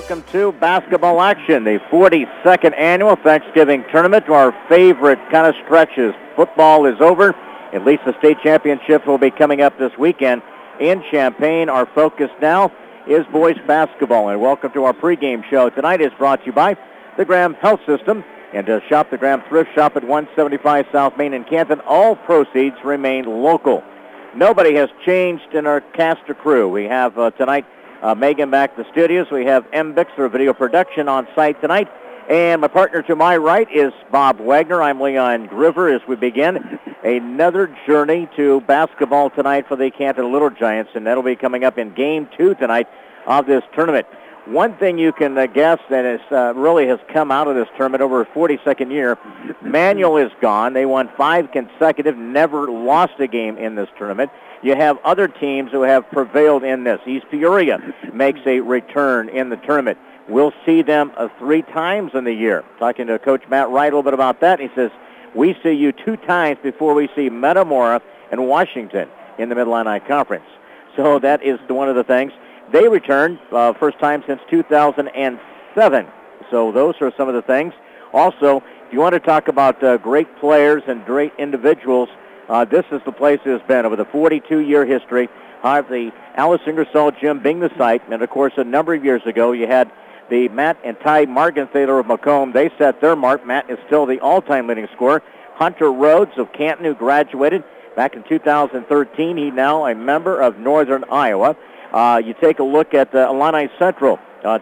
Welcome to basketball action, the 42nd annual Thanksgiving tournament. Our favorite kind of stretches. Football is over. At least the state championship will be coming up this weekend in Champaign. Our focus now is boys basketball. And welcome to our pregame show. Tonight is brought to you by the Graham Health System. And to shop the Graham Thrift Shop at 175 South Main in Canton, all proceeds remain local. Nobody has changed in our cast of crew. We have tonight Megan back to the studios. We have M. Bixler, video production, on site tonight. And my partner to my right is Bob Wagner. I'm Leon Griver as we begin another journey to basketball tonight for the Canton Little Giants, and that'll be coming up in Game 2 tonight of this tournament. One thing you can guess that is really has come out of this tournament over a 42nd year, Manual is gone. They won 5 consecutive, never lost a game in this tournament. You have other teams who have prevailed in this. East Peoria makes a return in the tournament. We'll see them 3 times in the year. Talking to Coach Matt Wright a little bit about that, he says, we see you 2 times before we see Metamora and Washington in the Mid-Illini Conference. So that is one of the things. They returned first time since 2007. So those are some of the things. Also, if you want to talk about great players and great individuals, this is the place it has been over the 42-year history of the Alice Ingersoll Gym being the site. And, of course, a number of years ago, you had the Matt and Ty Margenthaler of Macomb. They set their mark. Matt is still the all-time leading scorer. Hunter Rhodes of Canton, who graduated back in 2013. He's now a member of Northern Iowa. You take a look at Illini Central,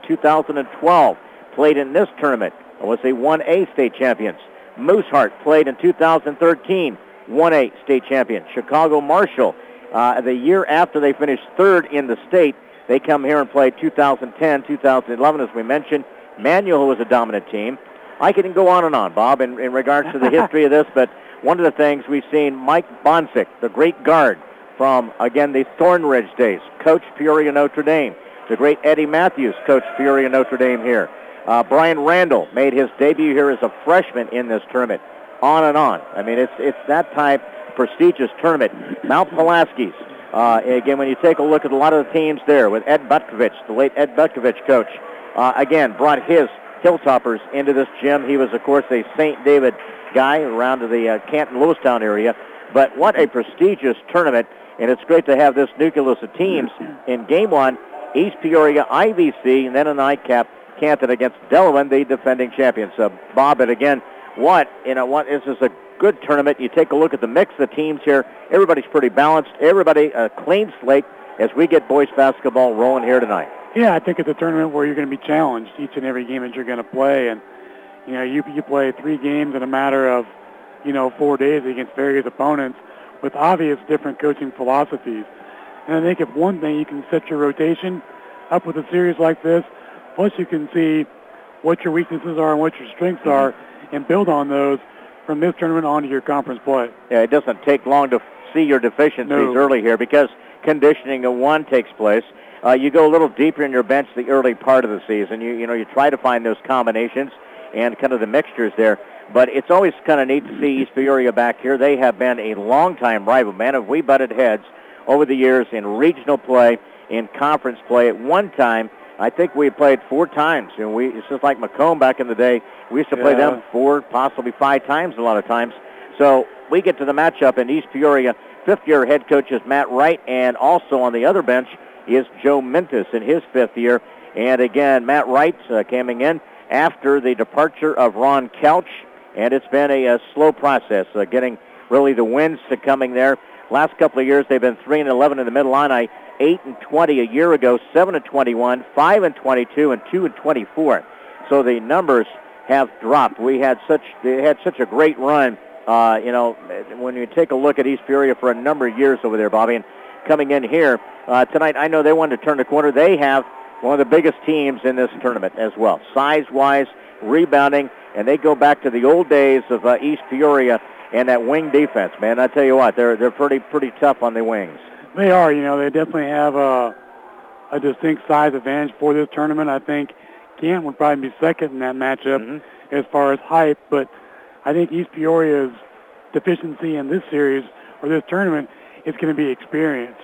2012, played in this tournament, was a 1A state champions. Mooseheart played in 2013, 1A state champion. Chicago Marshall, the year after they finished third in the state, they come here and played 2010, 2011, as we mentioned. Manual was a dominant team. I can go on and on, Bob, in regards to the history of this, but one of the things we've seen, Mike Bonsick, the great guard, from, again, the Thornridge days, coach Peoria Notre Dame. The great Eddie Matthews coached Peoria Notre Dame here. Brian Randall made his debut here as a freshman in this tournament. On and on. I mean, it's that type prestigious tournament. Mount Pulaski's. Again, when you take a look at a lot of the teams there with Ed Butkovich, the late Ed Butkovich coach, again, brought his Hilltoppers into this gym. He was, of course, a St. David guy around to the Canton-Lewistown area. But what a prestigious tournament. And it's great to have this nucleus of teams in Game 1, East Peoria, IVC, and then a nightcap, Canton against Delavan, the defending champions. Bob, and again, this is a good tournament. You take a look at the mix of the teams here. Everybody's pretty balanced. Everybody a clean slate as we get boys basketball rolling here tonight. Yeah, I think it's a tournament where you're going to be challenged each and every game that you're going to play. And, you play 3 games in a matter of, 4 days against various opponents with obvious different coaching philosophies. And I think if one thing, you can set your rotation up with a series like this, plus you can see what your weaknesses are and what your strengths are and build on those from this tournament on to your conference play. Yeah, it doesn't take long to see your deficiencies early here because conditioning of one takes place. You go a little deeper in your bench the early part of the season. You try to find those combinations and kind of the mixtures there. But it's always kind of neat to see East Peoria back here. They have been a long-time rival. Man, have we butted heads over the years in regional play, in conference play. At one time, I think we played 4 times. It's just like Macomb back in the day. We used to play them 4, possibly 5 times a lot of times. So we get to the matchup in East Peoria. 5th-year head coach is Matt Wright, and also on the other bench is Joe Mintus in his 5th year. And again, Matt Wright coming in after the departure of Ron Couch. And it's been a slow process, getting really the wins to coming there. Last couple of years, they've been 3-11 in the Mid-Illini, 8-20 a year ago, 7-21, 5-22, and 2-24. So the numbers have dropped. They had such a great run. When you take a look at East Peoria for a number of years over there, Bobby, and coming in here tonight, I know they wanted to turn the corner. They have one of the biggest teams in this tournament as well, size-wise, rebounding. And they go back to the old days of East Peoria and that wing defense, man. I tell you what, they're pretty tough on the wings. They are. They definitely have a distinct size advantage for this tournament. I think Canton would probably be second in that matchup as far as height, but I think East Peoria's deficiency in this series or this tournament is going to be experience.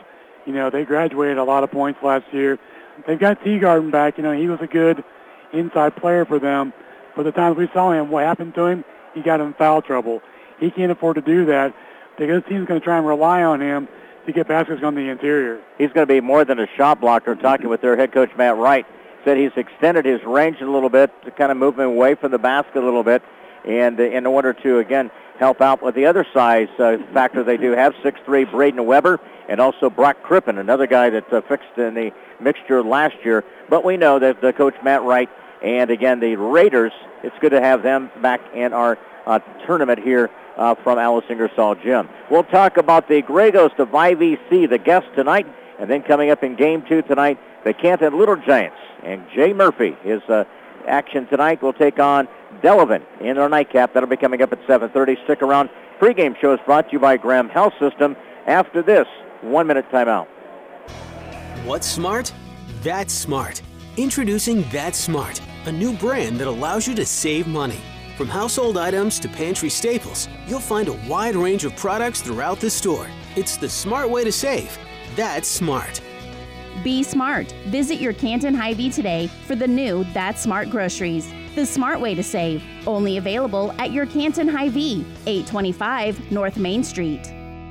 They graduated a lot of points last year. They've got Teagarden back. He was a good inside player for them. But the times we saw him, what happened to him, he got in foul trouble. He can't afford to do that. The other team's going to try and rely on him to get baskets on the interior. He's going to be more than a shot blocker. Talking with their head coach, Matt Wright, said he's extended his range a little bit to kind of move him away from the basket a little bit. And in order to, again, help out with the other size factor they do have, 6'3", Braden Weber, and also Brock Crippen, another guy that fixed in the mixture last year. But we know that the coach, Matt Wright, and, again, the Raiders, it's good to have them back in our tournament here from Alice Ingersoll Gym. We'll talk about the Grey Ghost of IVC, the guest tonight, and then coming up in Game 2 tonight, the Canton Little Giants. And Jay Murphy, his action tonight, will take on Delavan in our nightcap. That'll be coming up at 7:30. Stick around. Pre-game show is brought to you by Graham Health System. After this, 1-minute timeout. What's smart? That's smart. Introducing That's Smart, a new brand that allows you to save money. From household items to pantry staples, you'll find a wide range of products throughout the store. It's the smart way to save. That's smart. Be smart. Visit your Canton Hy-Vee today for the new That's Smart groceries. The smart way to save. Only available at your Canton Hy-Vee, 825 North Main Street.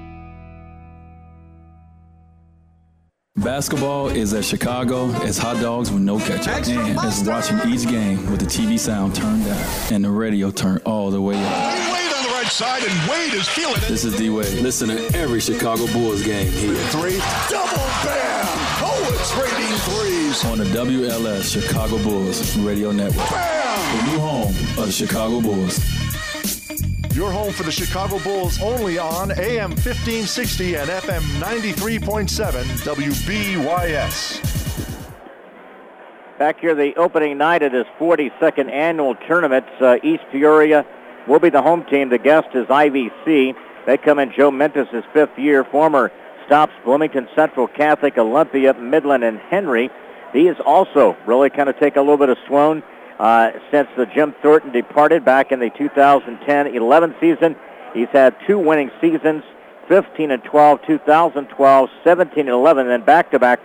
Basketball is as Chicago as hot dogs with no ketchup. And as watching each game with the TV sound turned down and the radio turned all the way up. Wade on the right side, and Wade is feeling it. This is D-Wade. Listen to every Chicago Bulls game here. Three, double bam! Oh, it's raining threes. On the WLS Chicago Bulls Radio Network. Bam! The new home of the Chicago Bulls. Your home for the Chicago Bulls only on AM 1560 and FM 93.7 WBYS. Back here the opening night of this 42nd annual tournament. East Peoria will be the home team. The guest is IVC. They come in Joe Mentis, his fifth year, former stops Bloomington Central, Catholic, Olympia, Midland, and Henry. He has also really kind of taken a little bit of swoon since the Jim Thornton departed back in the 2010-11 season. He's had two winning seasons, 15-12, 2012, 17-11, and then back-to-back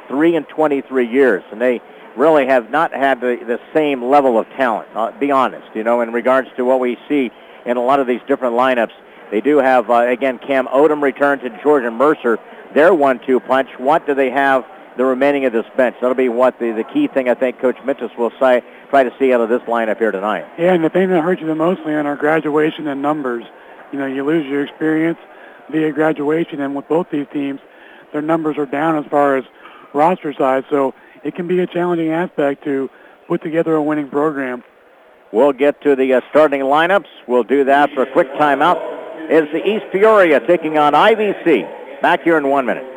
3-23 years. And they really have not had the same level of talent, be honest, in regards to what we see in a lot of these different lineups. They do have, again, Cam Odom returned to Jordan Mercer. Their 1-2 punch. What do they have the remaining of this bench? That'll be what the key thing I think Coach Mintus will try to see out of this lineup here tonight. Yeah, and the thing that hurts you the most, Leon, are graduation and numbers. You lose your experience via graduation, and with both these teams, their numbers are down as far as roster size, so it can be a challenging aspect to put together a winning program. We'll get to the starting lineups. We'll do that for a quick timeout. Is the East Peoria taking on IVC. Back here in 1 minute.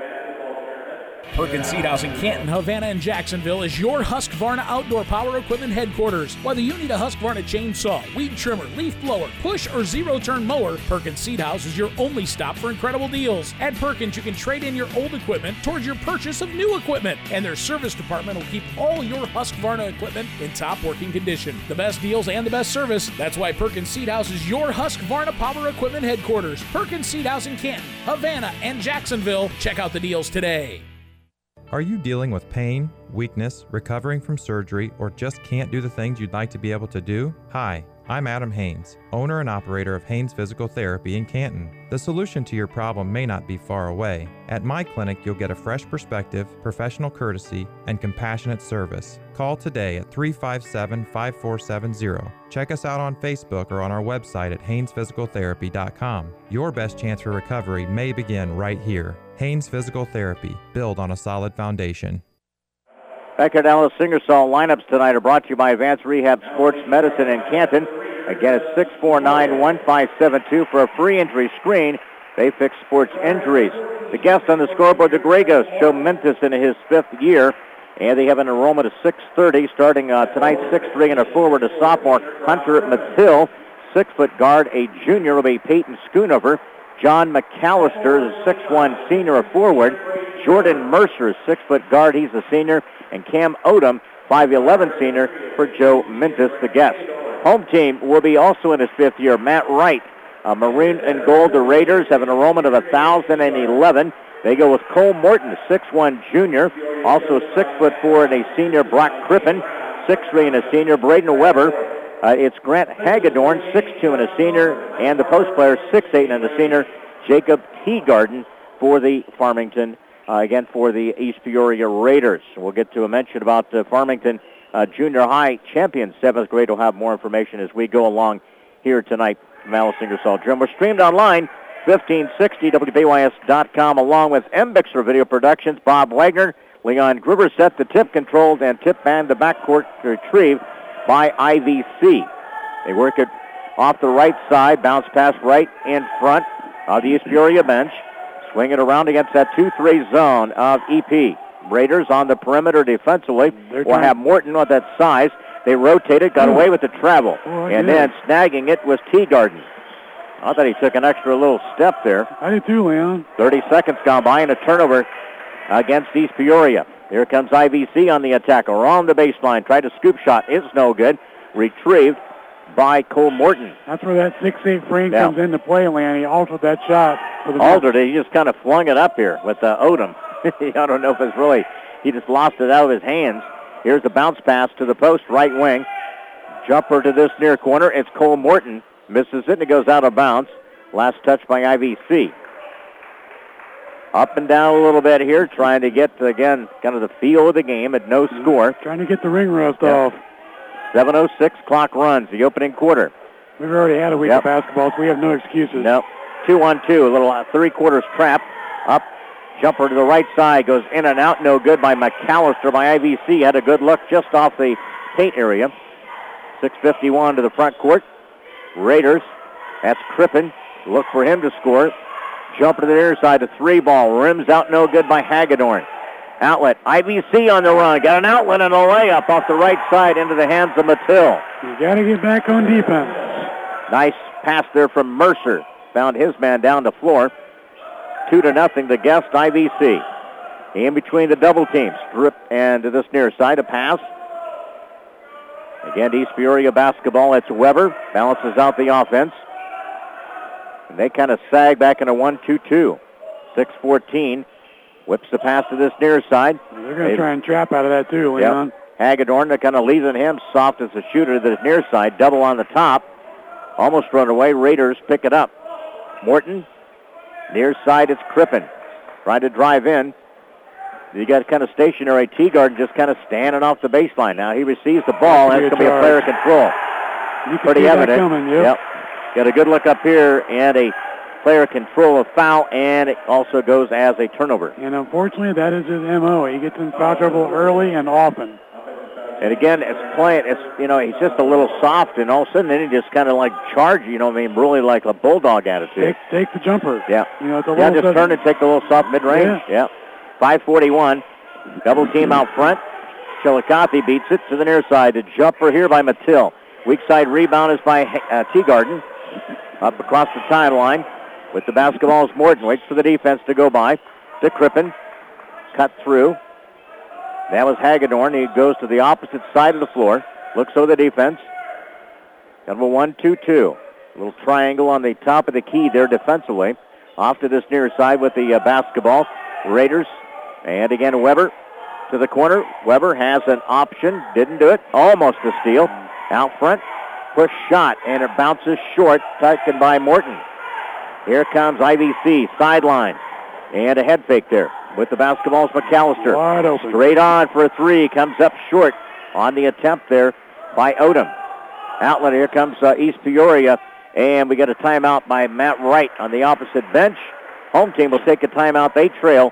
Perkins Seed House in Canton, Havana, and Jacksonville is your Husqvarna outdoor power equipment headquarters. Whether you need a Husqvarna chainsaw, weed trimmer, leaf blower, push, or zero-turn mower, Perkins Seed House is your only stop for incredible deals. At Perkins, you can trade in your old equipment towards your purchase of new equipment, and their service department will keep all your Husqvarna equipment in top working condition. The best deals and the best service. That's why Perkins Seed House is your Husqvarna power equipment headquarters. Perkins Seed House in Canton, Havana, and Jacksonville. Check out the deals today. Are you dealing with pain, weakness, recovering from surgery, or just can't do the things you'd like to be able to do? Hi, I'm Adam Haynes, owner and operator of Haynes Physical Therapy in Canton. The solution to your problem may not be far away. At my clinic, you'll get a fresh perspective, professional courtesy, and compassionate service. Call today at 357-5470. Check us out on Facebook or on our website at haynesphysicaltherapy.com. Your best chance for recovery may begin right here. Haynes Physical Therapy, build on a solid foundation. Back at Alice Ingersoll, lineups tonight are brought to you by Advanced Rehab Sports Medicine in Canton. Again, it's 649-1572 for a free injury screen. They fix sports injuries. The guest on the scoreboard, the Grey Ghosts, Joe Mentis in his fifth year. And they have an enrollment of 630, starting tonight 6'3", and a forward, a sophomore, Hunter Mathill. 6-foot guard, a junior, will be Peyton Schoonover. John McAllister is a 6'1", senior, a forward. Jordan Mercer is 6-foot guard, he's a senior. And Cam Odom, 5'11", senior, for Joe Mintus, the guest. Home team will be also in his fifth year, Matt Wright. Maroon and gold, the Raiders have an enrollment of 1,011. They go with Cole Morton, a 6'1 junior, also 6'4" and a senior, Brock Crippen, 6'3" and a senior, Braden Weber. It's Grant Hagedorn, 6'2" and a senior, and the post player, 6'8" and a senior, Jacob Teagarden for the Farmington, again for the East Peoria Raiders. We'll get to a mention about Farmington junior high champions, 7th grade. We'll have more information as we go along here tonight from Alice Ingersoll Gym. We're streamed online, 1560 WBYS.com, along with Mbixer Video Productions. Bob Wagner, Leon Gruber set the tip controlled, and tip man the backcourt retrieved by IVC. They work it off the right side, bounce pass right in front of the East Peoria bench. Swing it around against that 2-3 zone of EP. Raiders on the perimeter defensively. We'll have Morton with that size. They rotated, got away with the travel. And then snagging it was Teagarden. I thought he took an extra little step there. I did too, Leon. 30 seconds gone by and a turnover against East Peoria. Here comes IVC on the attack. Around the baseline. Tried a scoop shot. It's no good. Retrieved by Cole Morton. That's where that 6'8" frame comes into play, Leon. He altered that shot. Altered it. He just kind of flung it up here with Odom. I don't know if it's really, he just lost it out of his hands. Here's the bounce pass to the post, right wing. Jumper to this near corner. It's Cole Morton. Misses it and it goes out of bounds. Last touch by IVC. Up and down a little bit here, trying to get, again, kind of the feel of the game at no score. Trying to get the ring rust off. 7:06 clock runs, the opening quarter. We've already had a week of basketball, so we have no excuses. Nope. 2-on-2, a little three-quarters trap. Up, jumper to the right side, goes in and out, no good by McAllister by IVC. Had a good look just off the paint area. 6:51 to the front court. Raiders, that's Crippen. Look for him to score. Jumper to the near side, a three ball. Rims out, no good by Hagedorn. Outlet, IVC on the run. Got an outlet and a layup off the right side into the hands of Mathill. You got to get back on defense. Nice pass there from Mercer. Found his man down the floor. 2-0 to Guest IVC. In between the double teams. Strip and to this near side, a pass. Again, East Peoria basketball. It's Weber. Balances out the offense. And they kind of sag back in a 1-2-2. 6:14. Whips the pass to this near side. They're going to try and trap out of that too, Leon. Hagedorn, they're kind of leaving him soft as a shooter to the near side. Double on the top. Almost run away. Raiders pick it up. Morton. Near side, it's Crippen. Trying to drive in. You got kind of stationary. Teagarden just kind of standing off the baseline. Now he receives the ball. That's going to be a player control. Pretty evident. Yep. Got a good look up here and a player control of foul, and it also goes as a turnover. And unfortunately, that is his MO. He gets in foul trouble early and often. And again, he's just a little soft, and all of a sudden, then he just kind of like charge, really like a bulldog attitude. Take the jumper. Yeah. It's a just turn and take the little soft mid-range. Yeah. 5:41. Double team out front. Chillicothe beats it to the near side. The jumper here by Mathill. Weak side rebound is by Teagarden. Up across the timeline with the basketball is Morton. Waits for the defense to go by. To Crippen. Cut through. That was Hagedorn. He goes to the opposite side of the floor. Looks over the defense. Kind of a 1-2-2. A little triangle on the top of the key there defensively. Off to this near side with the basketball. Raiders. And again, Weber to the corner. Weber has an option. Didn't do it. Almost a steal. Out front. Push shot. And it bounces short. Taken by Morton. Here comes IVC. Sideline. And a head fake there. With the basketball is McAllister. Wide open. Straight on for a three. Comes up short on the attempt there by Odom. Outlet. Here comes East Peoria. And we got a timeout by Matt Wright on the opposite bench. Home team will take a timeout. They trail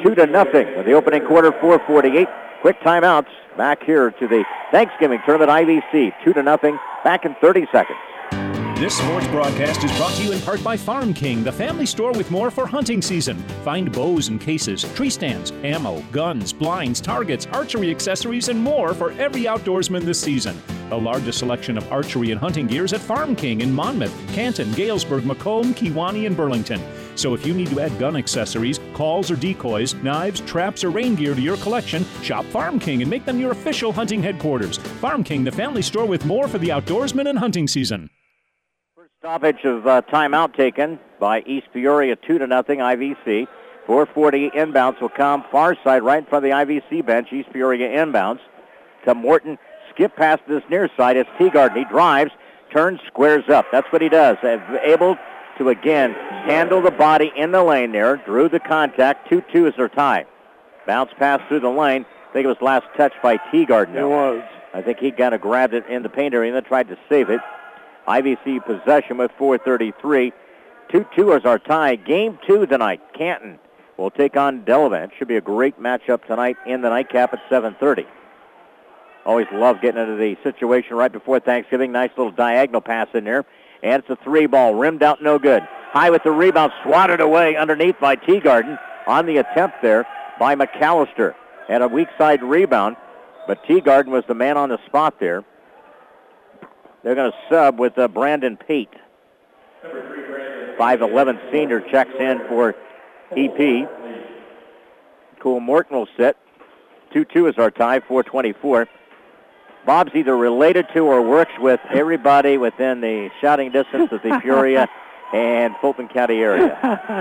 2-0 with the opening quarter, 4:48. Quick timeouts back here to the Thanksgiving tournament. IVC 2-0. Back in 30 seconds. This sports broadcast is brought to you in part by Farm King, the family store with more for hunting season. Find bows and cases, tree stands, ammo, guns, blinds, targets, archery accessories, and more for every outdoorsman this season. The largest selection of archery and hunting gear is at Farm King in Monmouth, Canton, Galesburg, Macomb, Kewanee, and Burlington. So if you need to add gun accessories, calls or decoys, knives, traps, or rain gear to your collection, shop Farm King and make them your official hunting headquarters. Farm King, the family store with more for the outdoorsman and hunting season. Stoppage of timeout taken by East Peoria, 2-0 IVC. 4:40 inbounds will come far side right in front of the IVC bench. East Peoria inbounds. To Morton, skip past this near side. It's Teagarden. He drives, turns, squares up. That's what he does. Able to, again, handle the body in the lane there. Drew the contact. 2-2 is their tie. Bounce pass through the lane. I think it was last touched by Teagarden. It was. I think he kind of grabbed it in the paint area and then tried to save it. IVC possession with 4:33. 2-2 is our tie. Game 2 tonight. Canton will take on Delavan. Should be a great matchup tonight in the nightcap at 7:30. Always love getting into the situation right before Thanksgiving. Nice little diagonal pass in there. And it's a 3 ball. Rimmed out, no good. High with the rebound. Swatted away underneath by Teagarden on the attempt there by McAllister. Had a weak side rebound, but Teagarden was the man on the spot there. They're going to sub with Brandon Pate. 5'11 senior checks in for EP. Cole Morton will sit. 2-2 is our tie, 4:24. Bob's either related to or works with everybody within the shouting distance of the Peoria and Fulton County area.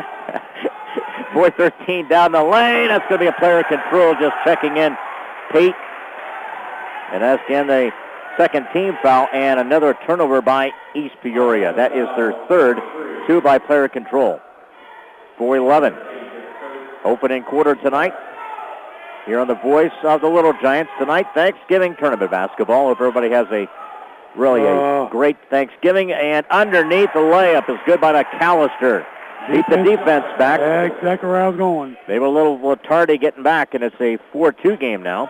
4:13 down the lane. That's going to be a player control, just checking in Pate. And that's again the second team foul and another turnover by East Peoria. That is their third, 2 by player control. 4:11. Opening quarter tonight. Here on the voice of the Little Giants tonight, Thanksgiving tournament basketball. Hope everybody has a great Thanksgiving. And underneath the layup is good by McAllister. Beat the defense back. Yeah, exactly where I was going. They were a little tardy getting back, and it's a 4-2 game now.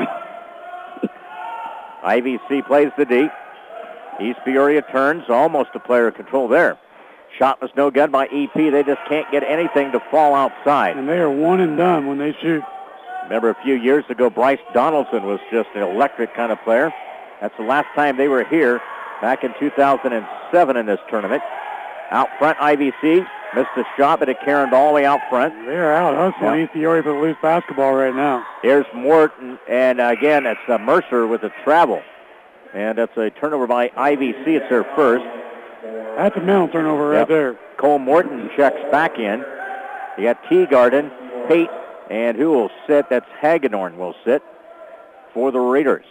IVC plays the D. East Peoria turns, almost a player control there. Shot was no good by EP. They just can't get anything to fall outside. And they are one and done when they shoot. Remember a few years ago, Bryce Donaldson was just an electric kind of player. That's the last time they were here, back in 2007 in this tournament. Out front, IVC missed the shot, but it carried all the way out front. They're out hustling East Peoria for the loose basketball right now. Here's Morton, and again, it's Mercer with a travel. And that's a turnover by IVC. It's their first. That's a mental turnover right there. Cole Morton checks back in. You got Teagarden, Pate, and who will sit? That's Hagedorn will sit for the Raiders.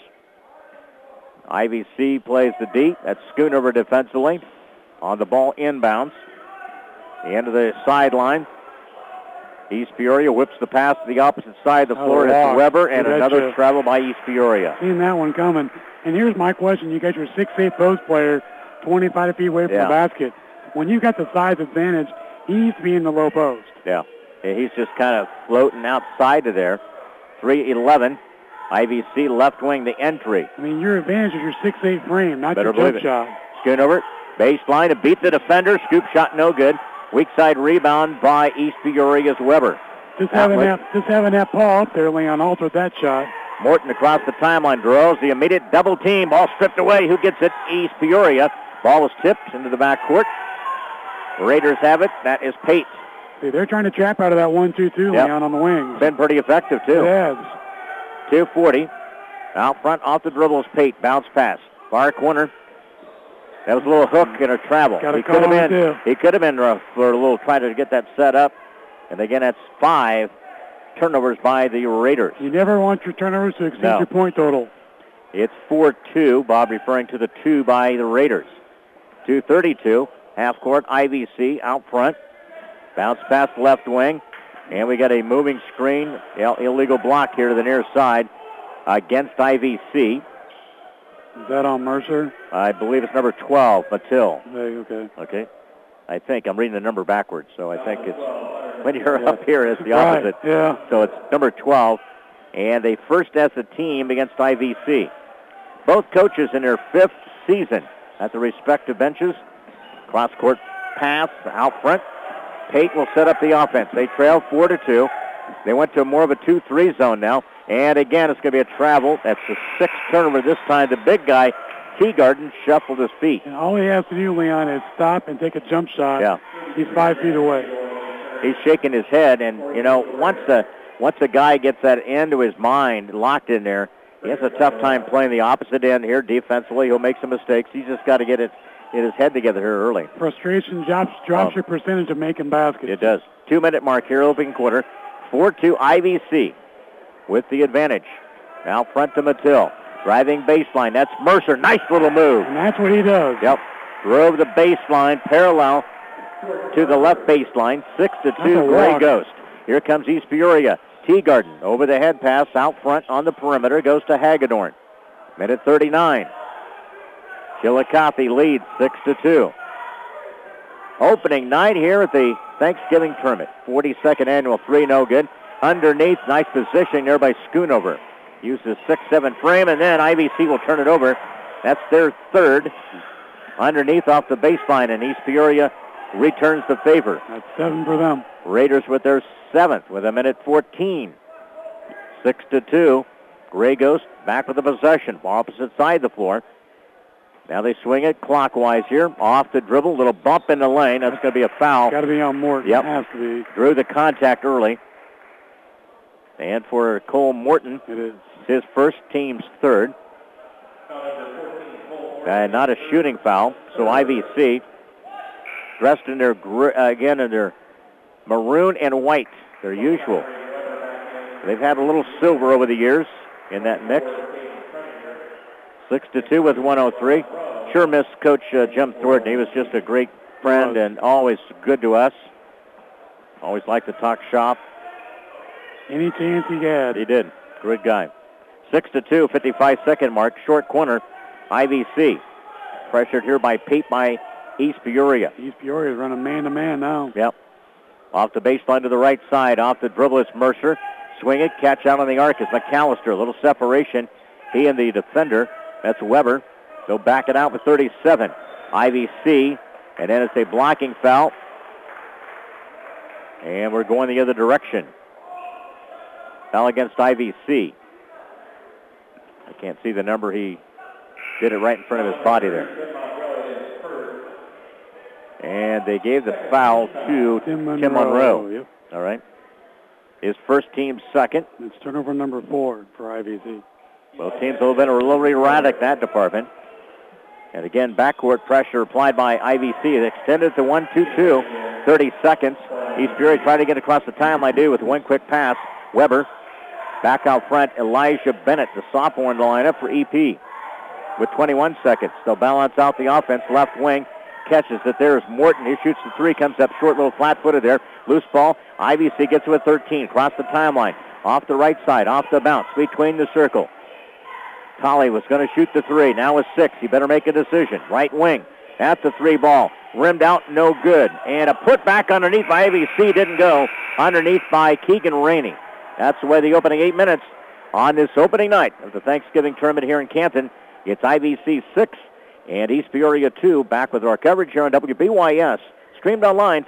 IVC plays the D. That's Schoonover defensively. On the ball inbounds. The end of the sideline. East Peoria whips the pass to the opposite side of the floor. It's Weber, and another travel by East Peoria. Seen that one coming. And here's my question. You got your 6'8" post player 25 feet away from the basket. When you got the size advantage, he needs to be in the low post. Yeah. He's just kind of floating outside of there. 3:11. IVC left wing the entry. I mean, your advantage is your 6'8" frame, not your jump shot. Schoonover, baseline to beat the defender. Scoop shot no good. Weak side rebound by East Peoria's Weber. Just having that Paul up there, Leon, altered that shot. Morton across the timeline draws the immediate double team. Ball stripped away. Who gets it? East Peoria. Ball was tipped into the backcourt. Raiders have it. That is Pate. See, they're trying to trap out of that 1-2-2, Leon, on the wings. Been pretty effective, too. Yes. 2:40. Out front, off the dribble is Pate. Bounce pass. Far corner. That was a little hook and a travel. He could have been for a little trying to get that set up. And again, that's 5 turnovers by the Raiders. You never want your turnovers to exceed your point total. It's 4-2. Bob referring to the 2 by the Raiders. 2:32. Half court, IVC out front. Bounce pass left wing. And we got a moving screen. Illegal block here to the near side against IVC. Is that on Mercer? I believe it's number 12, Mattil. Okay. I think I'm reading the number backwards, so I think it's when you're up here, it's the opposite. Right. Yeah. So it's number 12, and they first as a team against IVC. Both coaches in their 5th season at the respective benches. Cross-court pass out front. Pate will set up the offense. They trail 4-2. They went to more of a 2-3 zone now. And again, it's going to be a travel. That's the 6th turnover this time. The big guy, Teagarden, shuffled his feet. And all he has to do, Leon, is stop and take a jump shot. Yeah. He's 5 feet away. He's shaking his head. And, you know, once a guy gets that into his mind locked in there, he has a tough time playing the opposite end here defensively. He'll make some mistakes. He's just got to get his head together here early. Frustration drops your percentage of making baskets. It does. 2-minute mark here, opening quarter. 4-2 IVC with the advantage. Now front to Mattil. Driving baseline. That's Mercer. Nice little move. And that's what he does. Yep. Drove the baseline parallel to the left baseline. 6-2 Gray Ghost. Here comes East Peoria. Teagarden over the head pass out front on the perimeter. Goes to Hagedorn. Minute 39. Chillicothe leads 6-2. Opening night here at the Thanksgiving tournament. 42nd annual 3, no good. Underneath, nice position there by Schoonover. Uses 6-7 frame, and then IVC will turn it over. That's their third. Underneath off the baseline, and East Peoria returns the favor. That's 7 for them. Raiders with their 7th with a minute 14. 6-2. Gray Ghost back with the possession. Opposite side of the floor. Now they swing it clockwise here. Off the dribble. Little bump in the lane. That's going to be a foul. Got to be on Morton. Yep. Has to be. Drew the contact early. And for Cole Morton, it is his first, team's third. Not a shooting foul. So IVC dressed in their, in their maroon and white, their usual. They've had a little silver over the years in that mix. 6-2 with 103. Sure miss Coach Jim Thornton. He was just a great friend and always good to us. Always liked to talk shop. Any chance he had. He did. Good guy. 6-2, 55-second mark. Short corner. IVC. Pressured here by Pete by East Peoria. East Peoria is running man-to-man now. Yep. Off the baseline to the right side. Off the dribble is Mercer. Swing it. Catch out on the arc is McAllister. A little separation. He and the defender. That's Weber. They'll back it out with 37. IVC. And then it's a blocking foul. And we're going the other direction. Foul against IVC. I can't see the number. He did it right in front of his body there. And they gave the foul to Tim Monroe. Yep. All right. His first, team's second. It's turnover number 4 for IVC. Both teams have been a little erratic, that department. And again, backcourt pressure applied by IVC. It extended to 1-2-2. 30 seconds. East Peoria tried to get across the timeline, with one quick pass. Weber. Back out front, Elijah Bennett, the sophomore in the lineup for EP. With 21 seconds. They'll balance out the offense. Left wing catches it. There's Morton. He shoots the 3. Comes up short, little flat-footed there. Loose ball. IVC gets it with 13. Across the timeline. Off the right side. Off the bounce. Between the circle. Colley was going to shoot the 3. Now with 6. He better make a decision. Right wing. At the 3 ball. Rimmed out. No good. And a put back underneath by IVC. Didn't go. Underneath by Keegan Rainey. That's the way the opening 8 minutes on this opening night of the Thanksgiving tournament here in Canton. It's IVC 6 and East Peoria 2. Back with our coverage here on WBYS. Streamed online,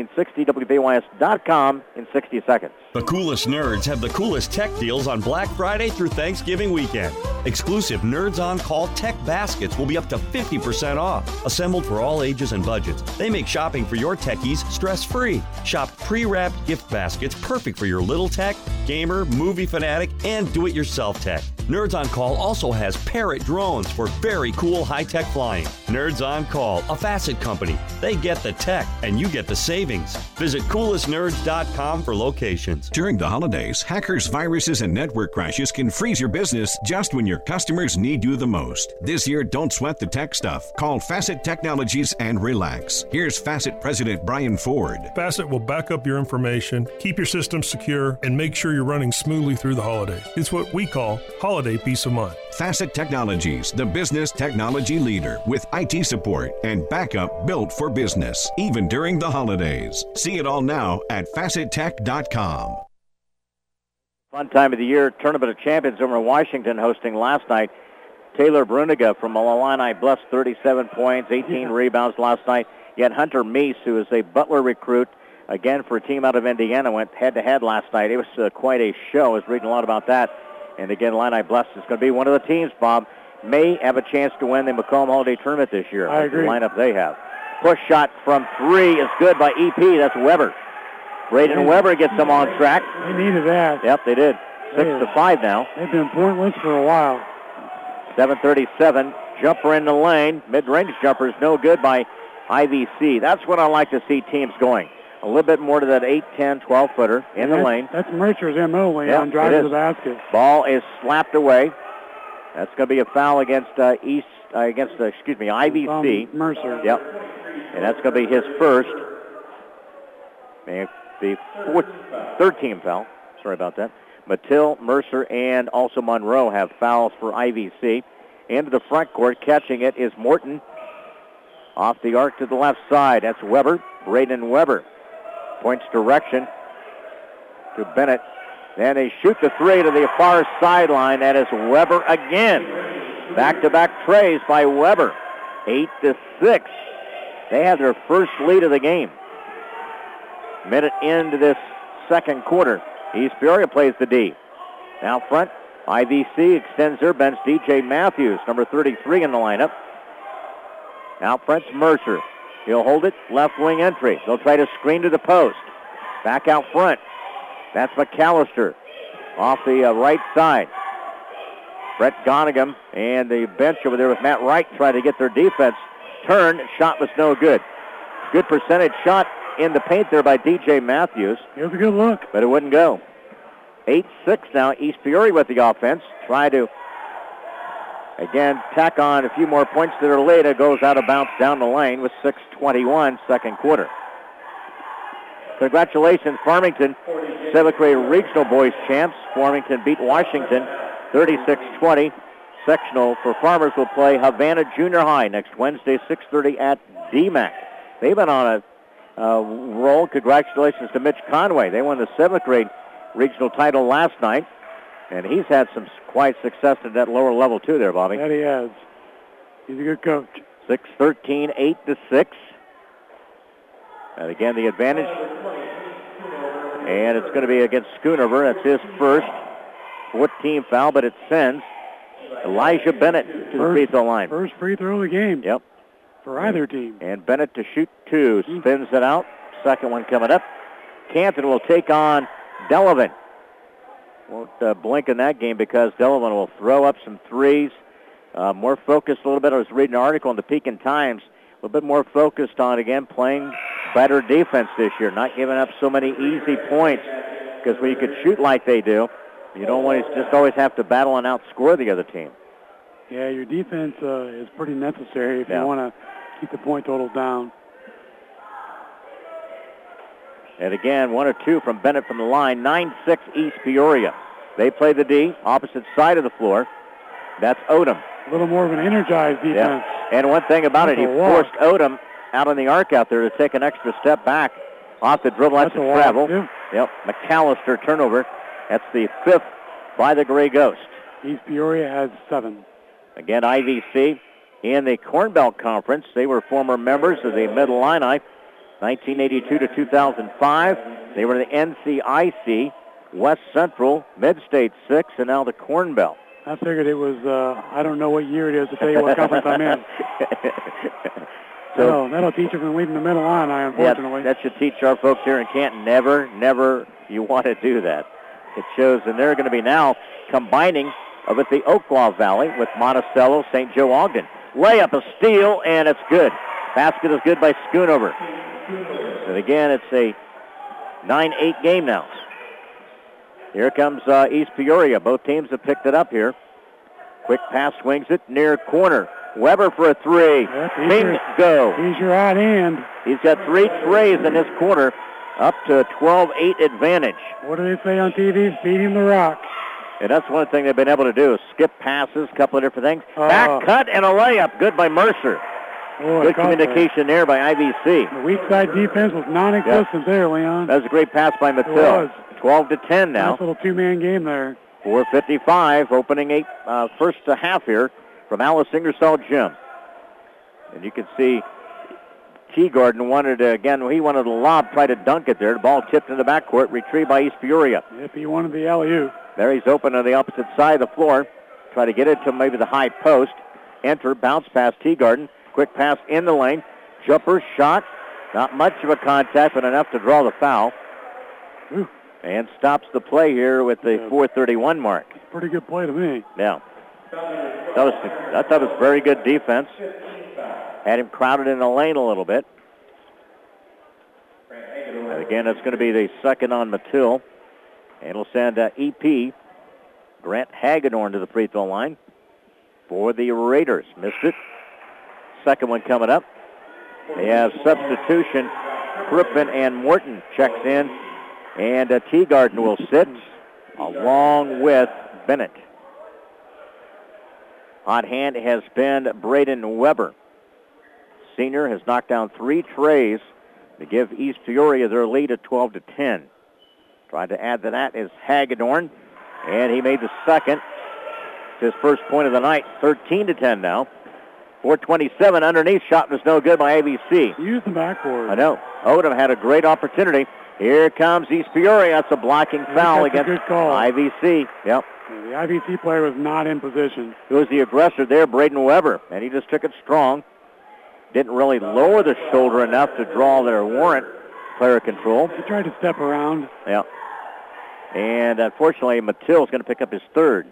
1560WBYS.com in 60 seconds. The coolest nerds have the coolest tech deals on Black Friday through Thanksgiving weekend. Exclusive Nerds On Call tech baskets will be up to 50% off. Assembled for all ages and budgets, they make shopping for your techies stress-free. Shop pre-wrapped gift baskets perfect for your little tech, gamer, movie fanatic, and do-it-yourself tech. Nerds On Call also has Parrot drones for very cool high-tech flying. Nerds On Call, a Facet company. They get the tech, and you get the savings. Visit coolestnerds.com for locations. During the holidays, hackers, viruses, and network crashes can freeze your business just when your customers need you the most. This year, don't sweat the tech stuff. Call Facet Technologies and relax. Here's Facet President Brian Ford. Facet will back up your information, keep your system secure, and make sure you're running smoothly through the holidays. It's what we call holiday peace of mind. Facet Technologies, the business technology leader with IT support and backup built for business, even during the holidays. See it all now at FacetTech.com. Fun time of the year. Tournament of Champions over in Washington hosting last night. Taylor Bruniga from Illini Bluffs, 37 points, 18 rebounds last night. Yet Hunter Meese, who is a Butler recruit, again for a team out of Indiana, went head-to-head last night. It was quite a show. I was reading a lot about that. And again, Illini Bluffs is going to be one of the teams, Bob, may have a chance to win the Macomb Holiday Tournament this year. I agree. The lineup they have. Push shot from 3 is good by EP. That's Weber. Braden Weber gets them on track. They needed that. Yep, they did. 6-5 now. They've been pointless for a while. 7:37. Jumper in the lane. Mid-range jumper is no good by IVC. That's what I like to see teams going. a little bit more to that 8, 10, 12-footer in the lane. That's Mercer's M.O., Leon, drive to the basket. Ball is slapped away. That's going to be a foul against IVC. Mercer. Yep. And that's going to be his first. And the third team foul. Sorry about that. Mattil, Mercer, and also Monroe have fouls for IVC. Into the front court, catching it is Morton. Off the arc to the left side. That's Weber. Braden Weber points direction to Bennett. Then they shoot the three to the far sideline. That is Weber again. Back-to-back trays by Weber. 8-6. They have their first lead of the game. Minute into this second quarter. East Peoria plays the D. Now front, IVC extends their bench. DJ Matthews, number 33 in the lineup. Out front's Mercer. He'll hold it, left wing entry. They'll try to screen to the post. Back out front. That's McAllister off the right side. Brett Gonaghan and the bench over there with Matt Wright try to get their defense turned. Shot was no good. Good percentage shot in the paint there by DJ Matthews. It was a good look. But it wouldn't go. 8-6 now. East Peoria with the offense. Try to, again, tack on a few more points to their lead. It goes out of bounds down the lane with 6:21 second quarter. Congratulations, Farmington, 7th grade regional boys champs. Farmington beat Washington 36-20. Sectional for Farmers will play Havana Junior High next Wednesday, 6:30 at DMAC. They've been on a roll. Congratulations to Mitch Conway. They won the 7th grade regional title last night, and he's had some quite success at that lower level too there, Bobby. That he has. He's a good coach. 6-13, 8-6. And again, the advantage. And it's going to be against Schoonover. That's his first 14 foul, but it sends Elijah Bennett to the free throw line. First free throw of the game. Yep. For either team. And Bennett to shoot two. Spins it out. Second one coming up. Canton will take on Delavan. Won't blink in that game because Delavan will throw up some threes. More focused a little bit. I was reading an article in the Pekin Times. A little bit more focused on, again, playing better defense this year. Not giving up so many easy points. Because when you can shoot like they do, you don't always have to battle and outscore the other team. Yeah, your defense is pretty necessary if you want to keep the point total down. And again, 1 or 2 from Bennett from the line. 9-6 East Peoria. They play the D, opposite side of the floor. That's Odom. A little more of an energized defense. Yeah. And one thing about it, he forced Odom out on the arc out there to take an extra step back off the dribble. That's a travel. Yep. McAllister turnover. That's the 5th by the Gray Ghost. East Peoria has 7. Again, IVC in the Corn Belt Conference. They were former members of the Mid-Illini, 1982 to 2005. They were the NCIC, West Central, Mid-State 6, and now the Corn Belt. I figured it was, I don't know what year it is to tell you what conference I'm in. So that'll teach you from leaving the Mid-Illini, unfortunately. Yeah, that should teach our folks here in Canton. Never you want to do that. It shows, and they're going to be now combining with the Oaklaw Valley with Monticello, St. Joe Ogden. Layup, a steal, and it's good. Basket is good by Schoonover. And again, it's a 9-8 game now. Here comes East Peoria. Both teams have picked it up here. Quick pass, swings it near corner. Weber for a three. Bingo. He's your right hand. He's got 3 trays in this quarter, up to a 12-8 advantage. What do they say on TV? Feed him the rock. And that's one thing they've been able to do is skip passes, a couple of different things. Back cut and a layup. Good by Mercer. Good communication there by IVC. The weak side defense was non-existent there, Leon. That was a great pass by Mattil. 12-10 now. Nice little two-man game there. 4:55, opening first half here from Alice Ingersoll Gym. And you can see Teagarden wanted to lob, try to dunk it there. The ball tipped in the backcourt, retrieved by East Peoria. Yep, he wanted the alley-oop. There he's open on the opposite side of the floor. Try to get it to maybe the high post. Enter, bounce past Teagarden. Quick pass in the lane. Jumper, shot. Not much of a contact, but enough to draw the foul. Ooh. And stops the play here with the 4:31 mark. Pretty good play to me. Yeah. I thought it was very good defense. Had him crowded in the lane a little bit. Again, it's going to be the second on Mattil. And it'll send EP Grant Hagedorn to the free throw line for the Raiders. Missed it. Second one coming up. They have substitution. Crippen and Morton checks in. And Teagarden will sit along with Bennett. Hot hand has been Braden Weber. Senior has knocked down 3 trays to give East Peoria their lead at 12-10. Trying to add to that is Hagedorn, and he made the second. It's his first point of the night, 13-10 now. 4:27 underneath, shot was no good by ABC. Use the backboard. I know. Odom had a great opportunity. Here comes East Peoria. That's a blocking foul against IVC. Yep. Yeah, the IVC player was not in position. Who was the aggressor there? Braden Weber, and he just took it strong. Didn't really lower the shoulder enough to draw their warrant player control. He tried to step around. Yeah. And unfortunately, Mattill's going to pick up his third.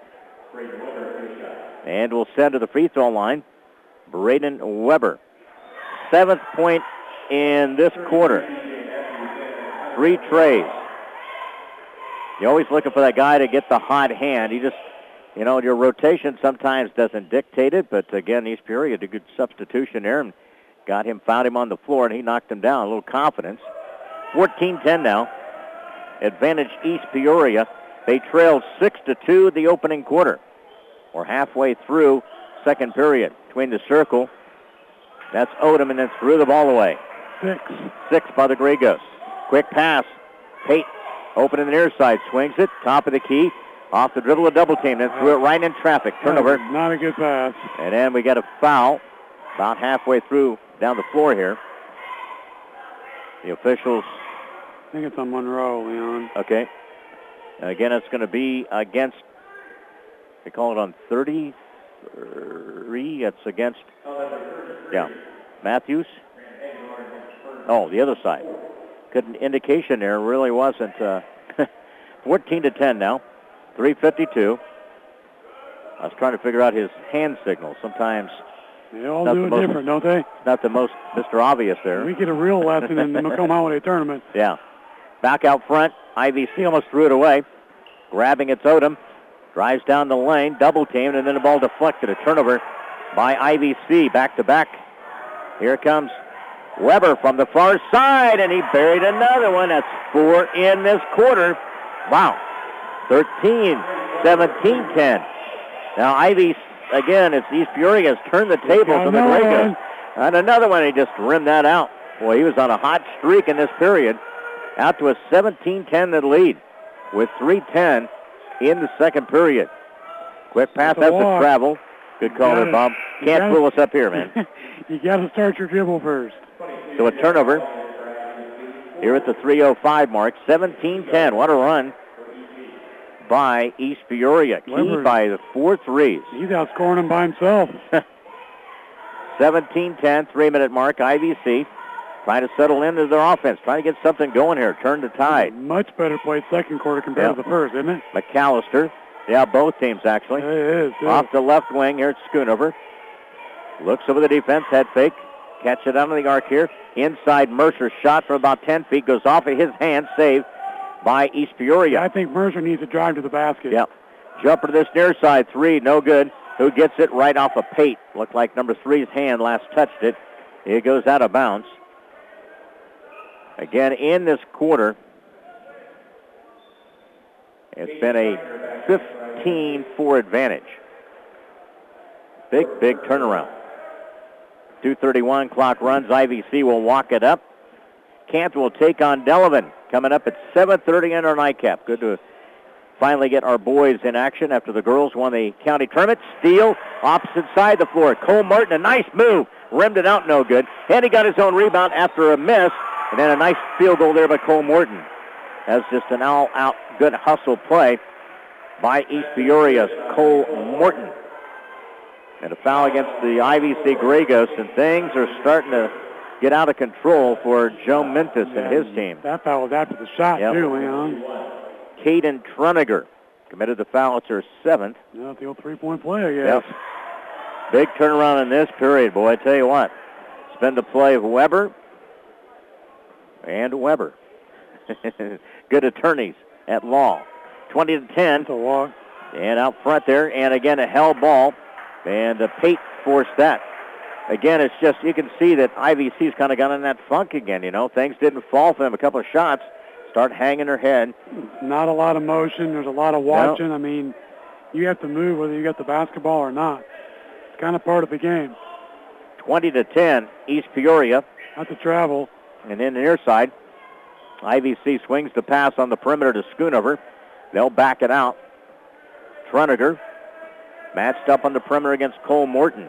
And we'll send to the free throw line Braden Weber. 7th point in this quarter. 3 trays. You're always looking for that guy to get the hot hand. He just, your rotation sometimes doesn't dictate it, but again, East Peoria did a good substitution there and found him on the floor, and he knocked him down. A little confidence. 14-10 now. Advantage East Peoria. They trailed 6-2 the opening quarter. We're halfway through second period. Between the circle, that's Odom, and then threw the ball away. 6 by the Grey Ghosts. Quick pass. Pate open in the near side. Swings it. Top of the key. Off the dribble, a double team. Then threw it right in traffic. Turnover. Not a good pass. And then we got a foul about halfway through down the floor here. The officials. I think it's on Monroe, Leon. Okay. And again, it's going to be against, they call it on 33. It's against, Matthews. Oh, the other side. Good indication there. Really wasn't. 14-10 now. 3:52. I was trying to figure out his hand signal. Sometimes they all do it different, don't they? Not the most Mr. Obvious there. We get a real lesson in the Macomb Holiday Tournament. Yeah. Back out front. IVC almost threw it away. Grabbing it's Odom. Drives down the lane. Double teamed, and then the ball deflected. A turnover by IVC. Back to back. Here comes Weber from the far side, and he buried another one. That's 4 in this quarter. Wow. 13-17-10. Now, Ivy, again, it's East Peoria has turned the tables on the Grey Ghosts. And another one, he just rimmed that out. Boy, he was on a hot streak in this period. Out to a 17-10 lead with 3:10 in the second period. Quick pass, that's a travel. Good call there, Bob. Can't fool us up here, man. You got to start your dribble first. So a turnover here at the 3:05 mark. 17-10. What a run by East Peoria. Key by the 4 threes. He's outscoring them by himself. 17-10, 3-minute mark. IVC trying to settle into their offense, trying to get something going here. Turn the tide. Much better played second quarter compared to the first, isn't it? McAllister. Yeah, both teams actually. It is. Off the left wing here at Schoonover. Looks over the defense, head fake. Catch it under the arc here. Inside Mercer, shot from about 10 feet, goes off of his hand, saved by East Peoria. I think Mercer needs to drive to the basket. Yep. Jumper to this near side, 3, no good. Who gets it right off of Pate? Looked like number 3's hand last touched it. It goes out of bounds. Again, in this quarter, it's been a 15-4 advantage. Big turnaround. 2:31, clock runs. IVC will walk it up. Canton will take on Delavan. Coming up at 7:30 in our nightcap. Good to finally get our boys in action after the girls won the county tournament. Steele, opposite side of the floor. Cole Martin, a nice move. Rimmed it out, no good. And he got his own rebound after a miss. And then a nice field goal there by Cole Morton. That's just an all-out good hustle play by East Peoria's Cole Morton. And a foul against the IVC Grey Ghosts, and things are starting to get out of control for Joe Mintus and his team. That foul was after the shot, too, Leon. Caden Truniger committed the foul. It's her 7th. Yeah, the old three-point play, I guess. Yep. Big turnaround in this period, boy. I tell you what. It's been the play of Weber and Weber. good attorneys at law. 20-10. That's a walk. And out front there, and again a held ball, and Pate forced that. Again, it's just, you can see that IVC's kind of got in that funk again, you know. Things didn't fall for them. A couple of shots start hanging their head. Not a lot of motion. There's a lot of watching. No. I mean, you have to move whether you got the basketball or not. It's kind of part of the game. 20-10, East Peoria. Not to travel. And then the near side, IVC swings the pass on the perimeter to Schoonover. They'll back it out. Truniger matched up on the perimeter against Cole Morton.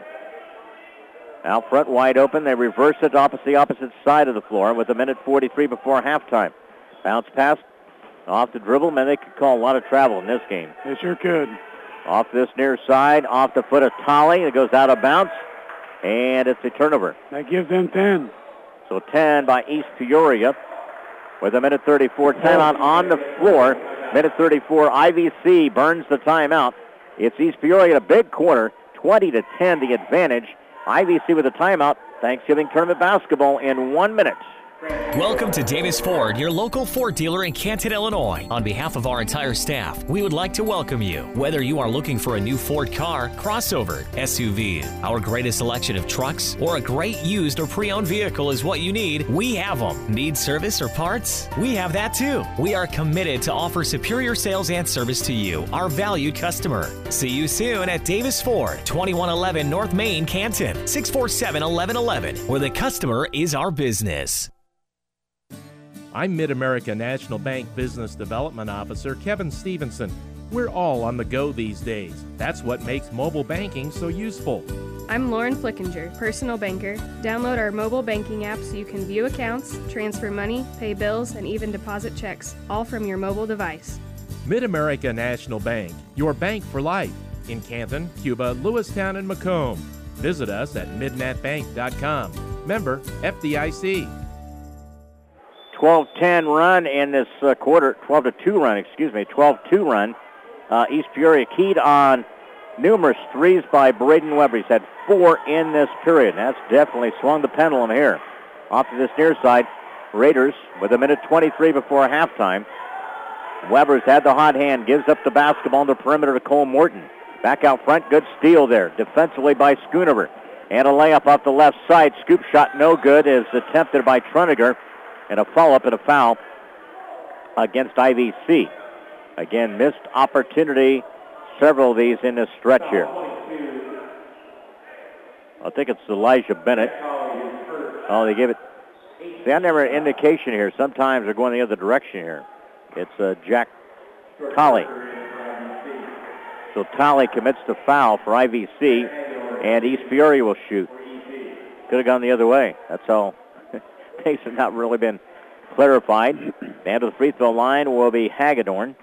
Out front, wide open. They reverse it off the opposite side of the floor with 1:43 before halftime. Bounce pass off the dribble. Man, they could call a lot of travel in this game. They sure could. Off this near side, off the foot of Tolley. It goes out of bounds, and it's a turnover. That gives them 10. So 10 by East Peoria with 1:34 timeout on the floor. 1:34, IVC burns the timeout. It's East Peoria, a big quarter, 20-10 the advantage. IVC with a timeout. Thanksgiving tournament basketball in 1 minute. Welcome to Davis Ford, your local Ford dealer in Canton, Illinois. On behalf of our entire staff, we would like to welcome you. Whether you are looking for a new Ford car, crossover, SUV, our greatest selection of trucks, or a great used or pre-owned vehicle is what you need, we have them. Need service or parts? We have that too. We are committed to offer superior sales and service to you, our valued customer. See you soon at Davis Ford, 2111 North Main, Canton, 647-1111, where the customer is our business. I'm Mid-America National Bank Business Development Officer Kevin Stevenson. We're all on the go these days. That's what makes mobile banking so useful. I'm Lauren Flickinger, personal banker. Download our mobile banking app so you can view accounts, transfer money, pay bills, and even deposit checks, all from your mobile device. Mid-America National Bank, your bank for life. In Canton, Cuba, Lewistown, and Macomb. Visit us at midnatbank.com. Member FDIC. 12-10 run in this quarter, 12-2 run, 12-2 run. East Peoria keyed on numerous threes by Braden Weber. He's had 4 in this period. That's definitely swung the pendulum here. Off to this near side, Raiders with 1:23 before halftime. Weber's had the hot hand, gives up the basketball on the perimeter to Cole Morton. Back out front, good steal there, defensively by Schoonover. And a layup off the left side. Scoop shot no good is attempted by Truniger. And a follow-up and a foul against IVC. Again, missed opportunity, several of these in this stretch here. I think it's Elijah Bennett. Oh, they give it. See, I never an indication here. Sometimes they're going the other direction here. It's Jack Tolley. So Tolley commits the foul for IVC, and East Peoria will shoot. Could have gone the other way. That's all. Case has not really been clarified. And to the free throw line will be Hagedorn.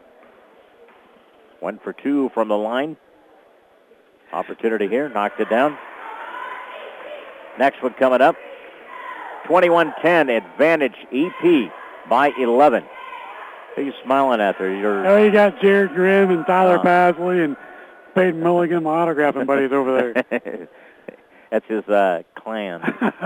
1 for 2 from the line. Opportunity here, knocked it down. Next one coming up. 21-10, advantage EP by 11. Who are you smiling at there? You got Jared Grimm and Tyler Pasley and Peyton Milligan, my autographing buddies over there. That's his clan.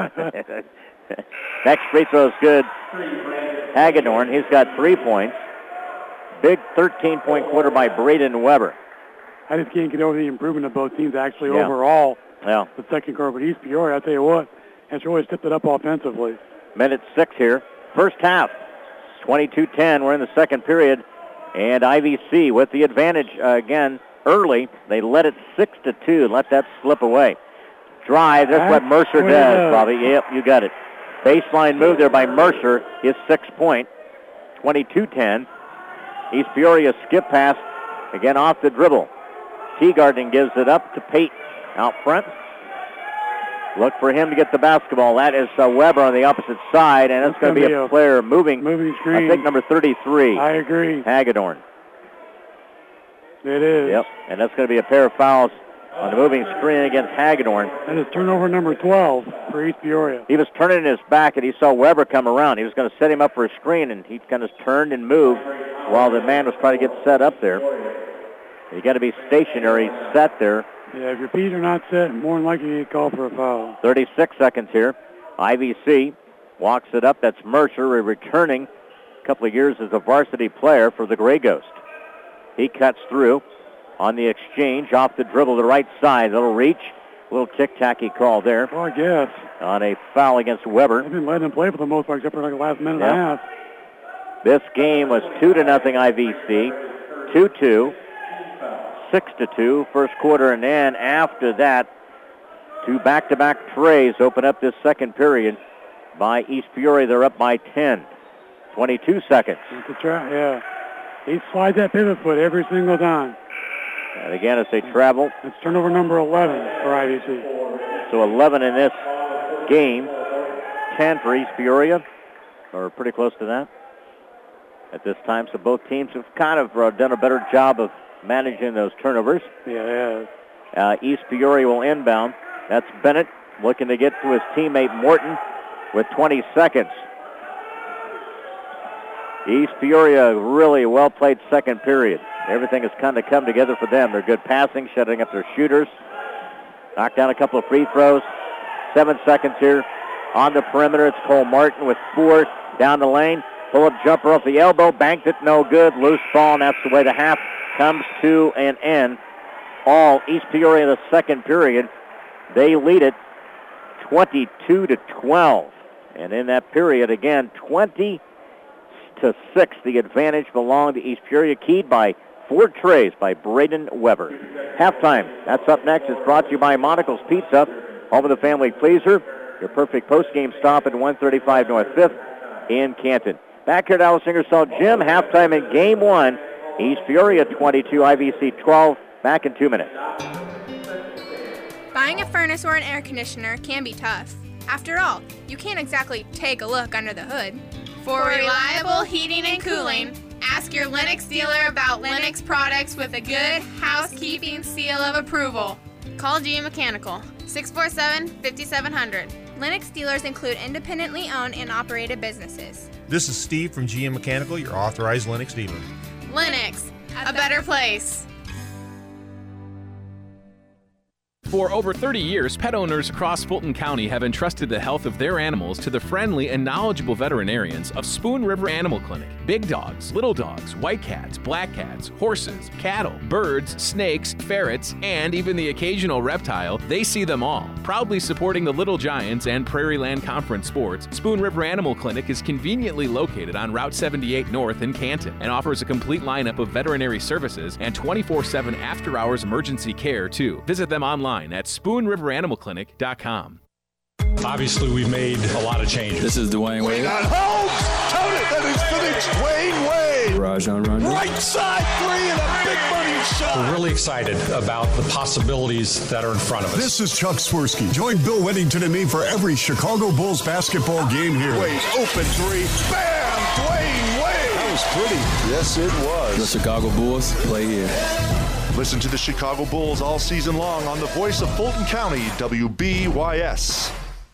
Next free throw is good. Hagedorn, he's got 3 points. Big 13-point quarter by Braden Weber. I just can't get over the improvement of both teams actually overall. Yeah. The second quarter, but East Peoria, I'll tell you what, has really stepped it up offensively. Minute 6 here. First half, 22-10. We're in the second period. And IVC with the advantage again early. They led it 6-2. Let that slip away. Drive, that's what Mercer does, Bobby. Yep, you got it. Baseline move there by Mercer, his 6th point. 22-10. East Peoria skip pass, again off the dribble. Teagarden gives it up to Pate out front. Look for him to get the basketball. That is Weber on the opposite side, and that's going to be a player moving screen. I think number 33. I agree. Hagedorn. It is. Yep, and that's going to be a pair of fouls on the moving screen against Hagedorn. That is turnover number 12 for East Peoria. He was turning his back, and he saw Weber come around. He was going to set him up for a screen, and he kind of turned and moved while the man was trying to get set up there. You got to be stationary, set there. Yeah, if your feet are not set, more than likely you get called for a foul. 36 seconds here. IVC walks it up. That's Mercer returning couple of years as a varsity player for the Gray Ghost. He cuts through on the exchange, off the dribble to the right side. Little reach, little tic-tacky call there. Well, I guess. On a foul against Weber. They've been letting him play for the most part, except for like the last minute and a half. This game was 2-0 IVC, 2-2, 6-2, first quarter, and then after that, two back-to-back trays open up this second period by East Peoria. They're up by 10. 22 seconds. Yeah. He slides that pivot foot every single time. And again, as they travel. It's turnover number 11 for IVC. So 11 in this game, 10 for East Peoria, or pretty close to that at this time. So both teams have kind of done a better job of managing those turnovers. Yeah. East Peoria will inbound. That's Bennett looking to get to his teammate Morton with 20 seconds. East Peoria, really well-played second period. Everything has kind of come together for them. They're good passing, shutting up their shooters. Knocked down a couple of free throws. 7 seconds here on the perimeter. It's Cole Martin with 4 down the lane. Pull-up jumper off the elbow. Banked it, no good. Loose ball, and that's the way the half comes to an end. All East Peoria in the second period. They lead it 22-12. And in that period, again, 20-6. The advantage belonged to East Peoria, keyed by 4 trays by Braden Weber. Halftime. That's up next. It's brought to you by Monocle's Pizza, home of the family pleaser. Your perfect post-game stop at 135 North 5th in Canton. Back here at Alice Ingersoll Gym. Halftime in Game 1. East Peoria 22, IVC 12. Back in 2 minutes. Buying a furnace or an air conditioner can be tough. After all, you can't exactly take a look under the hood. For reliable heating and cooling, ask your Lennox dealer about Lennox products with a good housekeeping seal of approval. Call G Mechanical, 647-5700. Lennox dealers include independently owned and operated businesses. This is Steve from GM Mechanical, your authorized Lennox dealer. Lennox, a better place. For over 30 years, pet owners across Fulton County have entrusted the health of their animals to the friendly and knowledgeable veterinarians of Spoon River Animal Clinic. Big dogs, little dogs, white cats, black cats, horses, cattle, birds, snakes, ferrets, and even the occasional reptile, they see them all. Proudly supporting the Little Giants and Prairie Land Conference sports, Spoon River Animal Clinic is conveniently located on Route 78 North in Canton and offers a complete lineup of veterinary services and 24/7 after-hours emergency care, too. Visit them online at SpoonRiverAnimalClinic.com. Obviously, we've made a lot of changes. This is Dwayne Wade. Holmes, count it, that is finished. Dwayne Wade. Rajon Rondo. Right side three and a big money shot. We're really excited about the possibilities that are in front of us. This is Chuck Swirsky. Join Bill Weddington and me for every Chicago Bulls basketball game here. Wade, open three. Bam! Dwayne Wade. That was pretty. Yes, it was. The Chicago Bulls play here. Listen to the Chicago Bulls all season long on the voice of Fulton County, WBYS.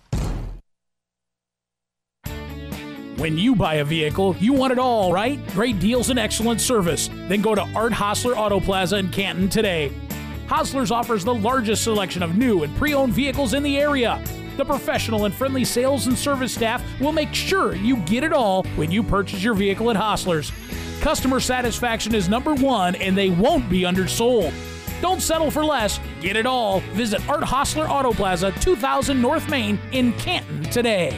When you buy a vehicle, you want it all, right? Great deals and excellent service. Then go to Art Hostler Auto Plaza in Canton today. Hostler's offers the largest selection of new and pre-owned vehicles in the area. The professional and friendly sales and service staff will make sure you get it all when you purchase your vehicle at Hostler's. Customer satisfaction is #1 and they won't be undersold. Don't settle for less. Get it all. Visit Art Hostler Auto Plaza, 2000 North Main in Canton today.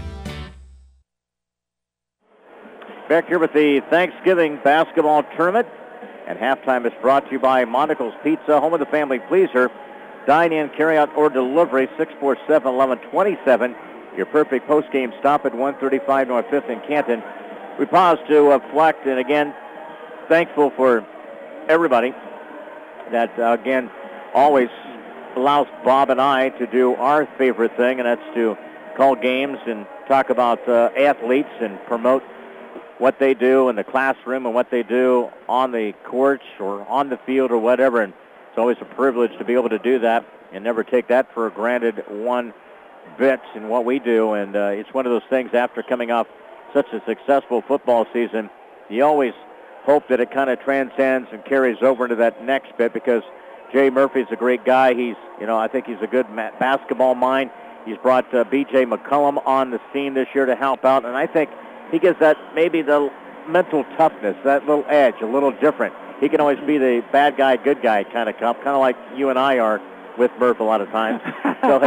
Back here with the Thanksgiving basketball tournament. And halftime is brought to you by Monocle's Pizza, home of the family pleaser. Dine in, carry out, or delivery, 647-1127. Your perfect post-game stop at 135 North 5th in Canton. We pause to reflect, and again, thankful for everybody that, again, always allows Bob and I to do our favorite thing, and that's to call games and talk about athletes and promote what they do in the classroom and what they do on the courts or on the field or whatever. And it's always a privilege to be able to do that and never take that for granted one bit in what we do. And it's one of those things after coming off such a successful football season, you always hope that it kind of transcends and carries over into that next bit, because Jay Murphy's a great guy. He's, I think he's a good basketball mind. He's brought B.J. McCullum on the scene this year to help out, and I think he gives that maybe the that mental toughness, that little edge, a little different. He can always be the bad guy, good guy kind of cop, kind of like you and I are with Murph a lot of times. So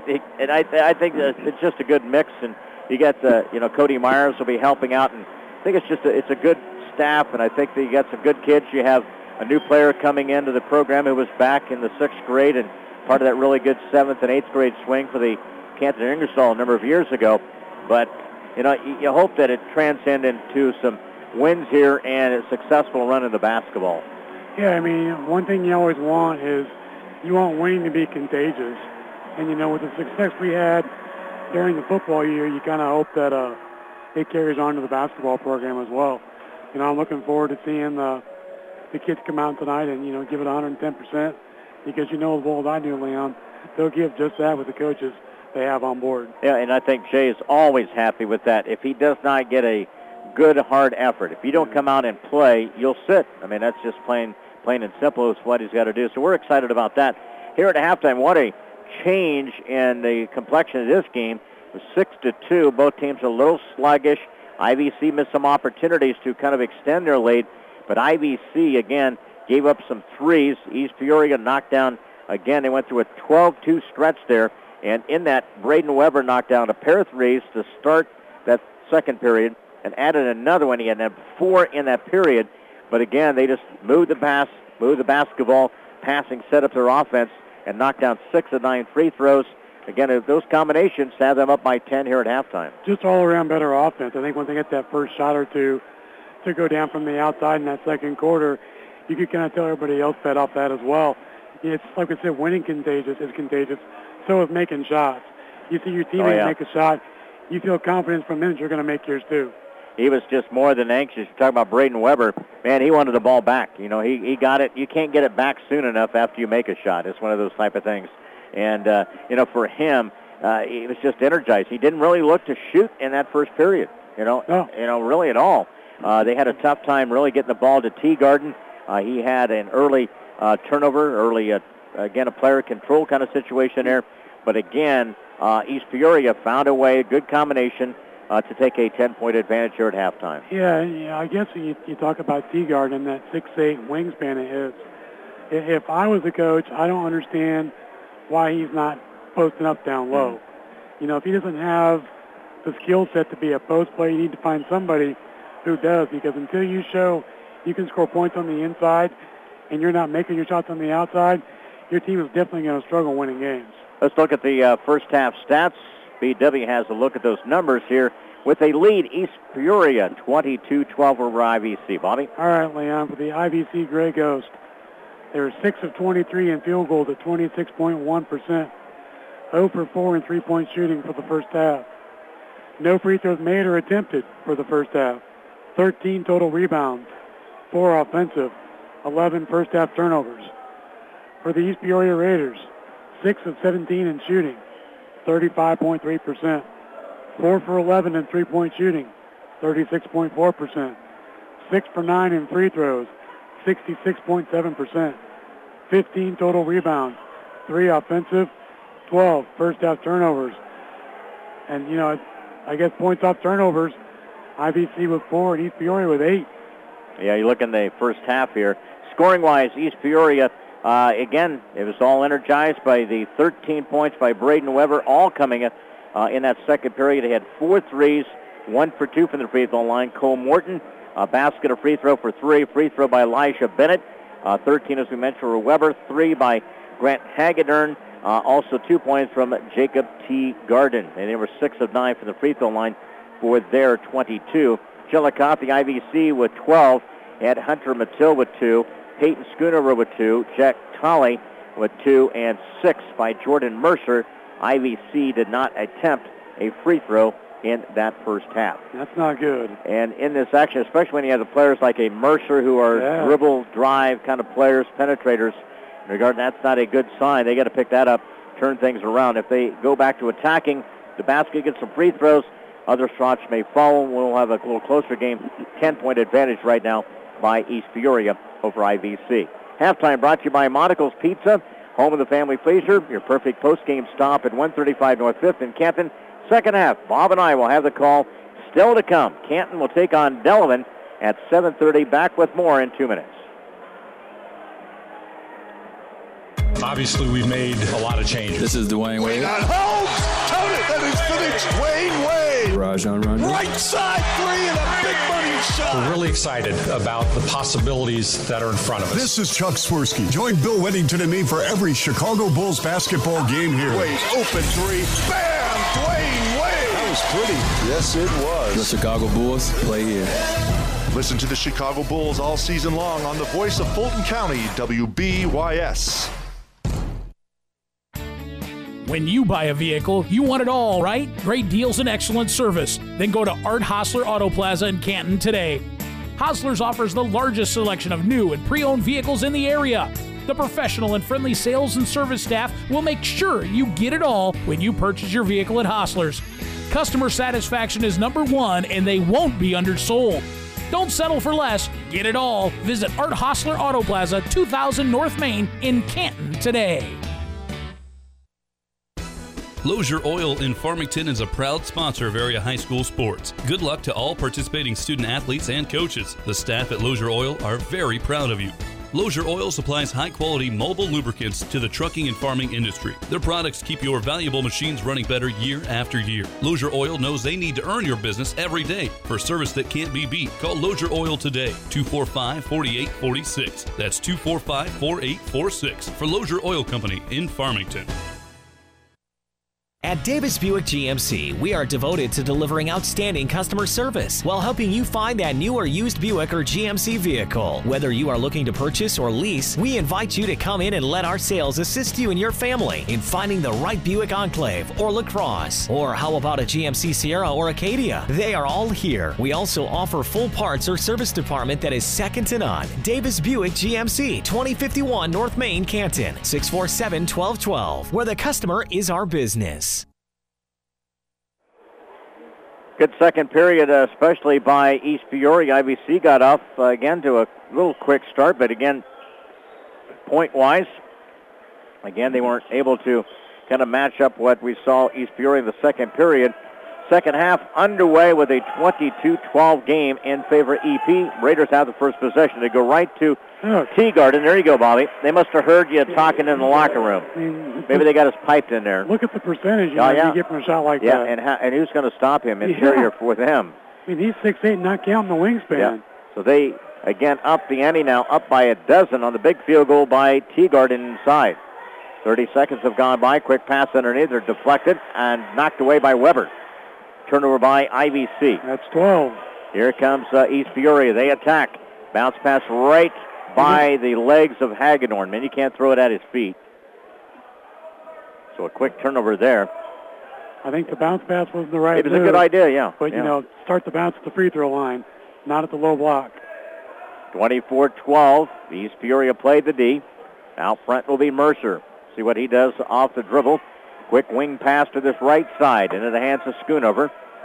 I think that it's just a good mix, and you got Cody Myers will be helping out, and I think it's a good staff, and I think that you got some good kids. You have a new player coming into the program who was back in the 6th grade and part of that really good 7th and 8th grade swing for the Canton Ingersoll a number of years ago. But you hope that it transcends into some wins here and a successful run in the basketball. Yeah, I mean, one thing you always want is you want winning to be contagious. And, with the success we had during the football year, you kind of hope that it carries on to the basketball program as well. I'm looking forward to seeing the kids come out tonight and, give it 110% because as well as I do, Leon, they'll give just that with the coaches they have on board. Yeah, and I think Jay is always happy with that. If he does not get a good, hard effort, if you don't come out and play, you'll sit. I mean, that's just plain and simple is what he's got to do. So we're excited about that. Here at halftime, what a change in the complexion of this game. It was 6-2. Both teams a little sluggish. IVC missed some opportunities to kind of extend their lead, but IVC, again, gave up some threes. East Peoria knocked down, again, they went through a 12-2 stretch there, and in that, Braden Weber knocked down a pair of threes to start that second period and added another one. He had 4 in that period, but again, they just moved the basketball, passing, set up their offense, and knocked down 6 of 9 free throws. Again, those combinations have them up by 10 here at halftime. Just all-around better offense. I think when they get that first shot or two to go down from the outside in that second quarter, you could kind of tell everybody else fed off that as well. It's like I said, winning is contagious. So is making shots. You see your teammate make a shot, you feel confidence from them that you're going to make yours too. He was just more than anxious. You're talking about Braden Weber. Man, he wanted the ball back. He got it. You can't get it back soon enough after you make a shot. It's one of those type of things. And, for him, he was just energized. He didn't really look to shoot in that first period, really at all. They had a tough time really getting the ball to Teagarden. He had an early turnover, again, a player control kind of situation there. But again, East Peoria found a way, good combination, to take a 10-point advantage here at halftime. Yeah, I guess you talk about Teagarden and that 6'8" wingspan of his. If I was the coach, I don't understand why he's not posting up down low. If he doesn't have the skill set to be a post player, you need to find somebody who does, because until you show you can score points on the inside and you're not making your shots on the outside, your team is definitely going to struggle winning games. Let's look at the first half stats. BW has a look at those numbers here with a lead. East Peoria 22-12 over IVC. Bobby? All right, Leon, for the IVC Gray Ghost, they were 6 of 23 in field goals at 26.1%. 0 for 4 in three-point shooting for the first half. No free throws made or attempted for the first half. 13 total rebounds, 4 offensive, 11 first half turnovers. For the East Peoria Raiders, 6 of 17 in shooting, 35.3%. 4 for 11 in three-point shooting, 36.4%. 6 for 9 in free throws, 66.7%. 15 total rebounds, 3 offensive, 12 first half turnovers. And, I guess points off turnovers, IVC with 4 and East Peoria with 8. Yeah, you look in the first half here. Scoring-wise, East Peoria, again, it was all energized by the 13 points by Braden Weber, all coming in that second period. They had 4 threes, 1 for 2 from the free throw line. Cole Morton, a basket, a free throw for 3, free throw by Elijah Bennett. 13, as we mentioned, for Weber, 3 by Grant Hagedorn. Also 2 points from Jacob Teagarden. And they were 6 of 9 from the free throw line for their 22. Chillicothe, the IVC, with 12. Had Hunter Mattil with 2. Peyton Schoonover with 2. Jack Tolley with 2. And 6 by Jordan Mercer. IVC did not attempt a free throw in that first half. That's not good. And in this action, especially when you have the players like a Mercer who are dribble, drive kind of players, penetrators, that's not a good sign. They got to pick that up, turn things around. If they go back to attacking the basket, get some free throws, other shots may follow. We'll have a little closer game. 10-point advantage right now by East Peoria over IVC. Halftime brought to you by Monticle's Pizza, home of the family pleasure. Your perfect post-game stop at 135 North 5th in Canton. Second half, Bob and I will have the call still to come. Canton will take on Delavan at 7:30. Back with more in 2 minutes. Obviously, we've made a lot of changes. This is Dwayne Wade. Got Holmes. Count it. That is finished. Dwayne Wade. Rajon Rondo. Right side three and a big money shot. We're really excited about the possibilities that are in front of us. This is Chuck Swirsky. Join Bill Weddington and me for every Chicago Bulls basketball game here. Wade, open three. Bam! Dwayne Wade. That was pretty. Yes, it was. The Chicago Bulls play here. Listen to the Chicago Bulls all season long on the voice of Fulton County, WBYS. When you buy a vehicle, you want it all, right? Great deals and excellent service. Then go to Art Hostler Auto Plaza in Canton today. Hostler's offers the largest selection of new and pre-owned vehicles in the area. The professional and friendly sales and service staff will make sure you get it all when you purchase your vehicle at Hostler's. Customer satisfaction is #1 and they won't be undersold. Don't settle for less. Get it all. Visit Art Hostler Auto Plaza, 2000 North Main in Canton today. Lozier Oil in Farmington is a proud sponsor of area high school sports. Good luck to all participating student athletes and coaches. The staff at Lozier Oil are very proud of you. Lozier Oil supplies high-quality mobile lubricants to the trucking and farming industry. Their products keep your valuable machines running better year after year. Lozier Oil knows they need to earn your business every day. For service that can't be beat, call Lozier Oil today, 245-4846. That's 245-4846 for Lozier Oil Company in Farmington. At Davis Buick GMC, we are devoted to delivering outstanding customer service while helping you find that new or used Buick or GMC vehicle. Whether you are looking to purchase or lease, we invite you to come in and let our sales assist you and your family in finding the right Buick Enclave or LaCrosse. Or how about a GMC Sierra or Acadia? They are all here. We also offer full parts or service department that is second to none. Davis Buick GMC, 2051 North Main, Canton, 647-1212, where the customer is our business. Good second period, especially by East Peoria. IVC got off again to a little quick start, but again, point-wise, again, they weren't able to kind of match up what we saw East Peoria in the second period. Second half underway with a 22-12 game in favor of EP. Raiders have the first possession. They go right to Teagarden. There you go, Bobby. They must have heard you talking in the locker room. Maybe they got us piped in there. Look at the percentage you get from a shot like that. Yeah, and who's going to stop him? Interior with him. I mean, he's 6'8", not counting the wingspan. Yeah. So they, again, up the ante now, up by a dozen on the big field goal by Teagarden inside. 30 seconds have gone by. Quick pass underneath. They're deflected and knocked away by Weber. Turnover by IVC. That's 12. Here comes East Peoria. They attack. Bounce pass right by the legs of Hagedorn. Man, you can't throw it at his feet. So a quick turnover there. I think the bounce pass wasn't the right move. It was a good idea, yeah. But, you know, start the bounce at the free throw line, not at the low block. 24-12. East Peoria played the D. Out front will be Mercer. See what he does off the dribble. Quick wing pass to this right side into the hands of Schoonover.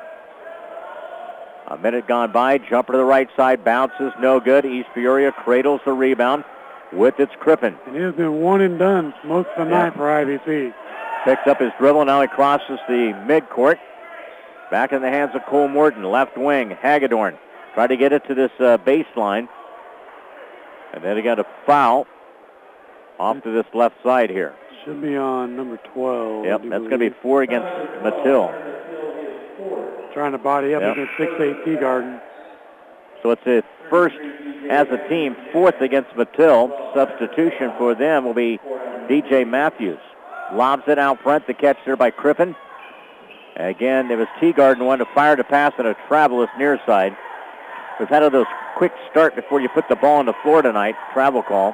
A minute gone by. Jumper to the right side. Bounces. No good. East Peoria cradles the rebound with its Crippen. It has been one and done most of the night for IVC. Picks up his dribble. Now he crosses the midcourt. Back in the hands of Cole Morton. Left wing. Hagedorn. Try to get it to this baseline. And then he got a foul off to this left side here. Should be on number 12. Yep, that's going to be 4 against Mathill. Trying to body up against 6'8" Teagarden. So it's a first as a team, 4th against Mathill. Substitution for them will be DJ Matthews. Lobs it out front. The catch there by Crippen. Again, it was Teagarden one to fire to pass on a travel near side. We've had those quick start before you put the ball on the floor tonight. Travel call.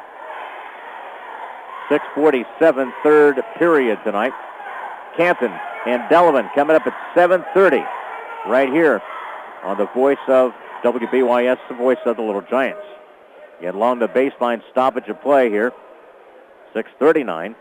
6:47, third period tonight. Canton and Delavan coming up at 7:30 right here on the voice of WBYS, the voice of the Little Giants. Get along the baseline stoppage of play here. 6:39.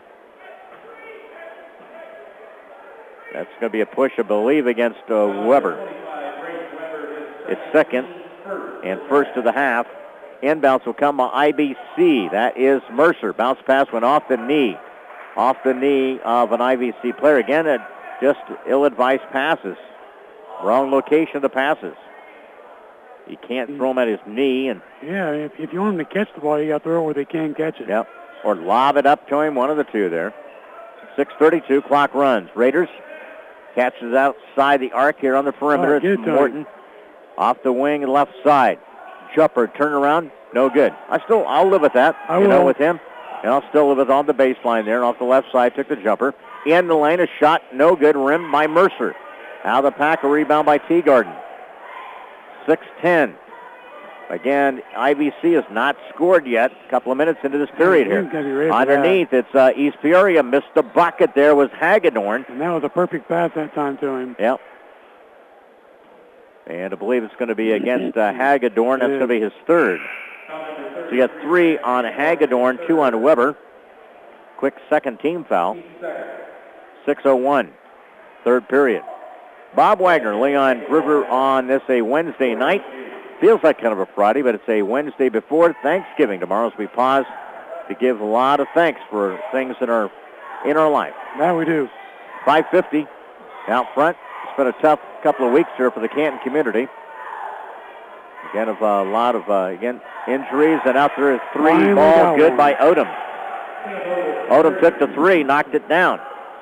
That's going to be a push, I believe, against Weber. It's second and first of the half. Inbounds will come by IBC. That is Mercer. Bounce pass went off the knee. Off the knee of an IVC player. Again, just ill-advised passes. Wrong location of the passes. You can't throw him at his knee. And yeah, if you want him to catch the ball, you got to throw it where they can catch it. Yep. Or lob it up to him, one of the two there. 6:32, clock runs. Raiders catches outside the arc here on the perimeter. It's Morton off the wing and left side. Jumper, turn around, no good. I'll live with that. I will. With him. And I'll still live with on the baseline there. And off the left side, took the jumper. In the lane, a shot, no good, rimmed by Mercer. Out of the pack, a rebound by Teagarden. 6-10. Again, IVC has not scored yet. A couple of minutes into this period here. Underneath, it's East Peoria. Missed the bucket there was Hagedorn. And that was a perfect pass that time to him. Yep. And I believe it's going to be against Hagedorn. That's going to be his third. So you got 3 on Hagedorn, 2 on Weber. Quick second team foul. 6:01, third period. Bob Wagner, Leon Gruber on this a Wednesday night. Feels like kind of a Friday, but it's a Wednesday before Thanksgiving. Tomorrow as we pause to give a lot of thanks for things that are in our life. That we do. 5:50 out front. It's been a tough couple of weeks here for the Canton community. Again, a lot of injuries, and out there is 3 ball, good by Odom. Odom took the 3, knocked it down.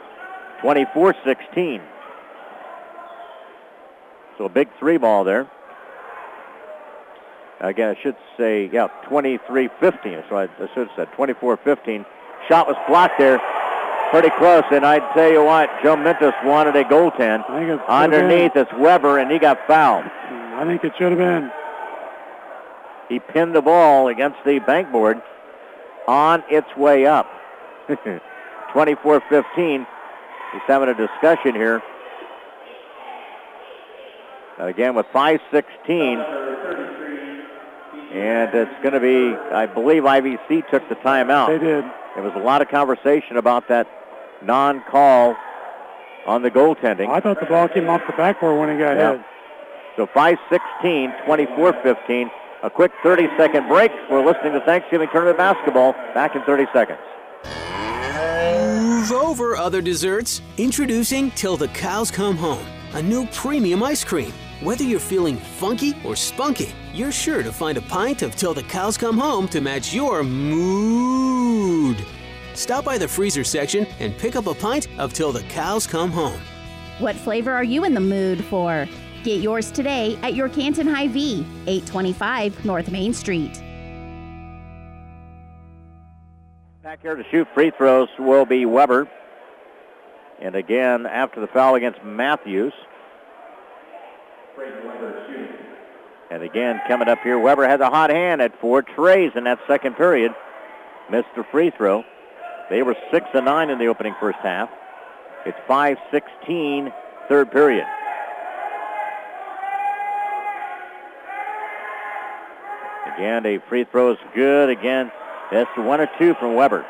24-16. So a big 3 ball there. Again, I should say, 23-15. So I should have said 24-15. Shot was blocked there. Pretty close, and I'd tell you what, Joe Mintus wanted a goaltend. Underneath, it's Weber, and he got fouled. I think it should have been. He pinned the ball against the bankboard on its way up. 24-15. He's having a discussion here. Again with 5:16. And it's going to be, I believe IVC took the timeout. They did. There was a lot of conversation about that non-call on the goaltending. I thought the ball came off the backboard when it got hit. So 5:16, 24-15. A quick 30-second break. We're listening to Thanksgiving Tournament Basketball. Back in 30 seconds. Move over, other desserts. Introducing Till the Cows Come Home, a new premium ice cream. Whether you're feeling funky or spunky, you're sure to find a pint of Till the Cows Come Home to match your mood. Stop by the freezer section and pick up a pint of Till the Cows Come Home. What flavor are you in the mood for? Get yours today at your Canton Hy-Vee, 825 North Main Street. Back here to shoot free throws will be Weber. And again, after the foul against Matthews. And again, coming up here, Weber has a hot hand at 4 trays in that second period. Missed the free throw. They were 6-9 in the opening first half. It's 5:16, third period. Again, a free throw is good. Again, that's 1 or 2 from Weber.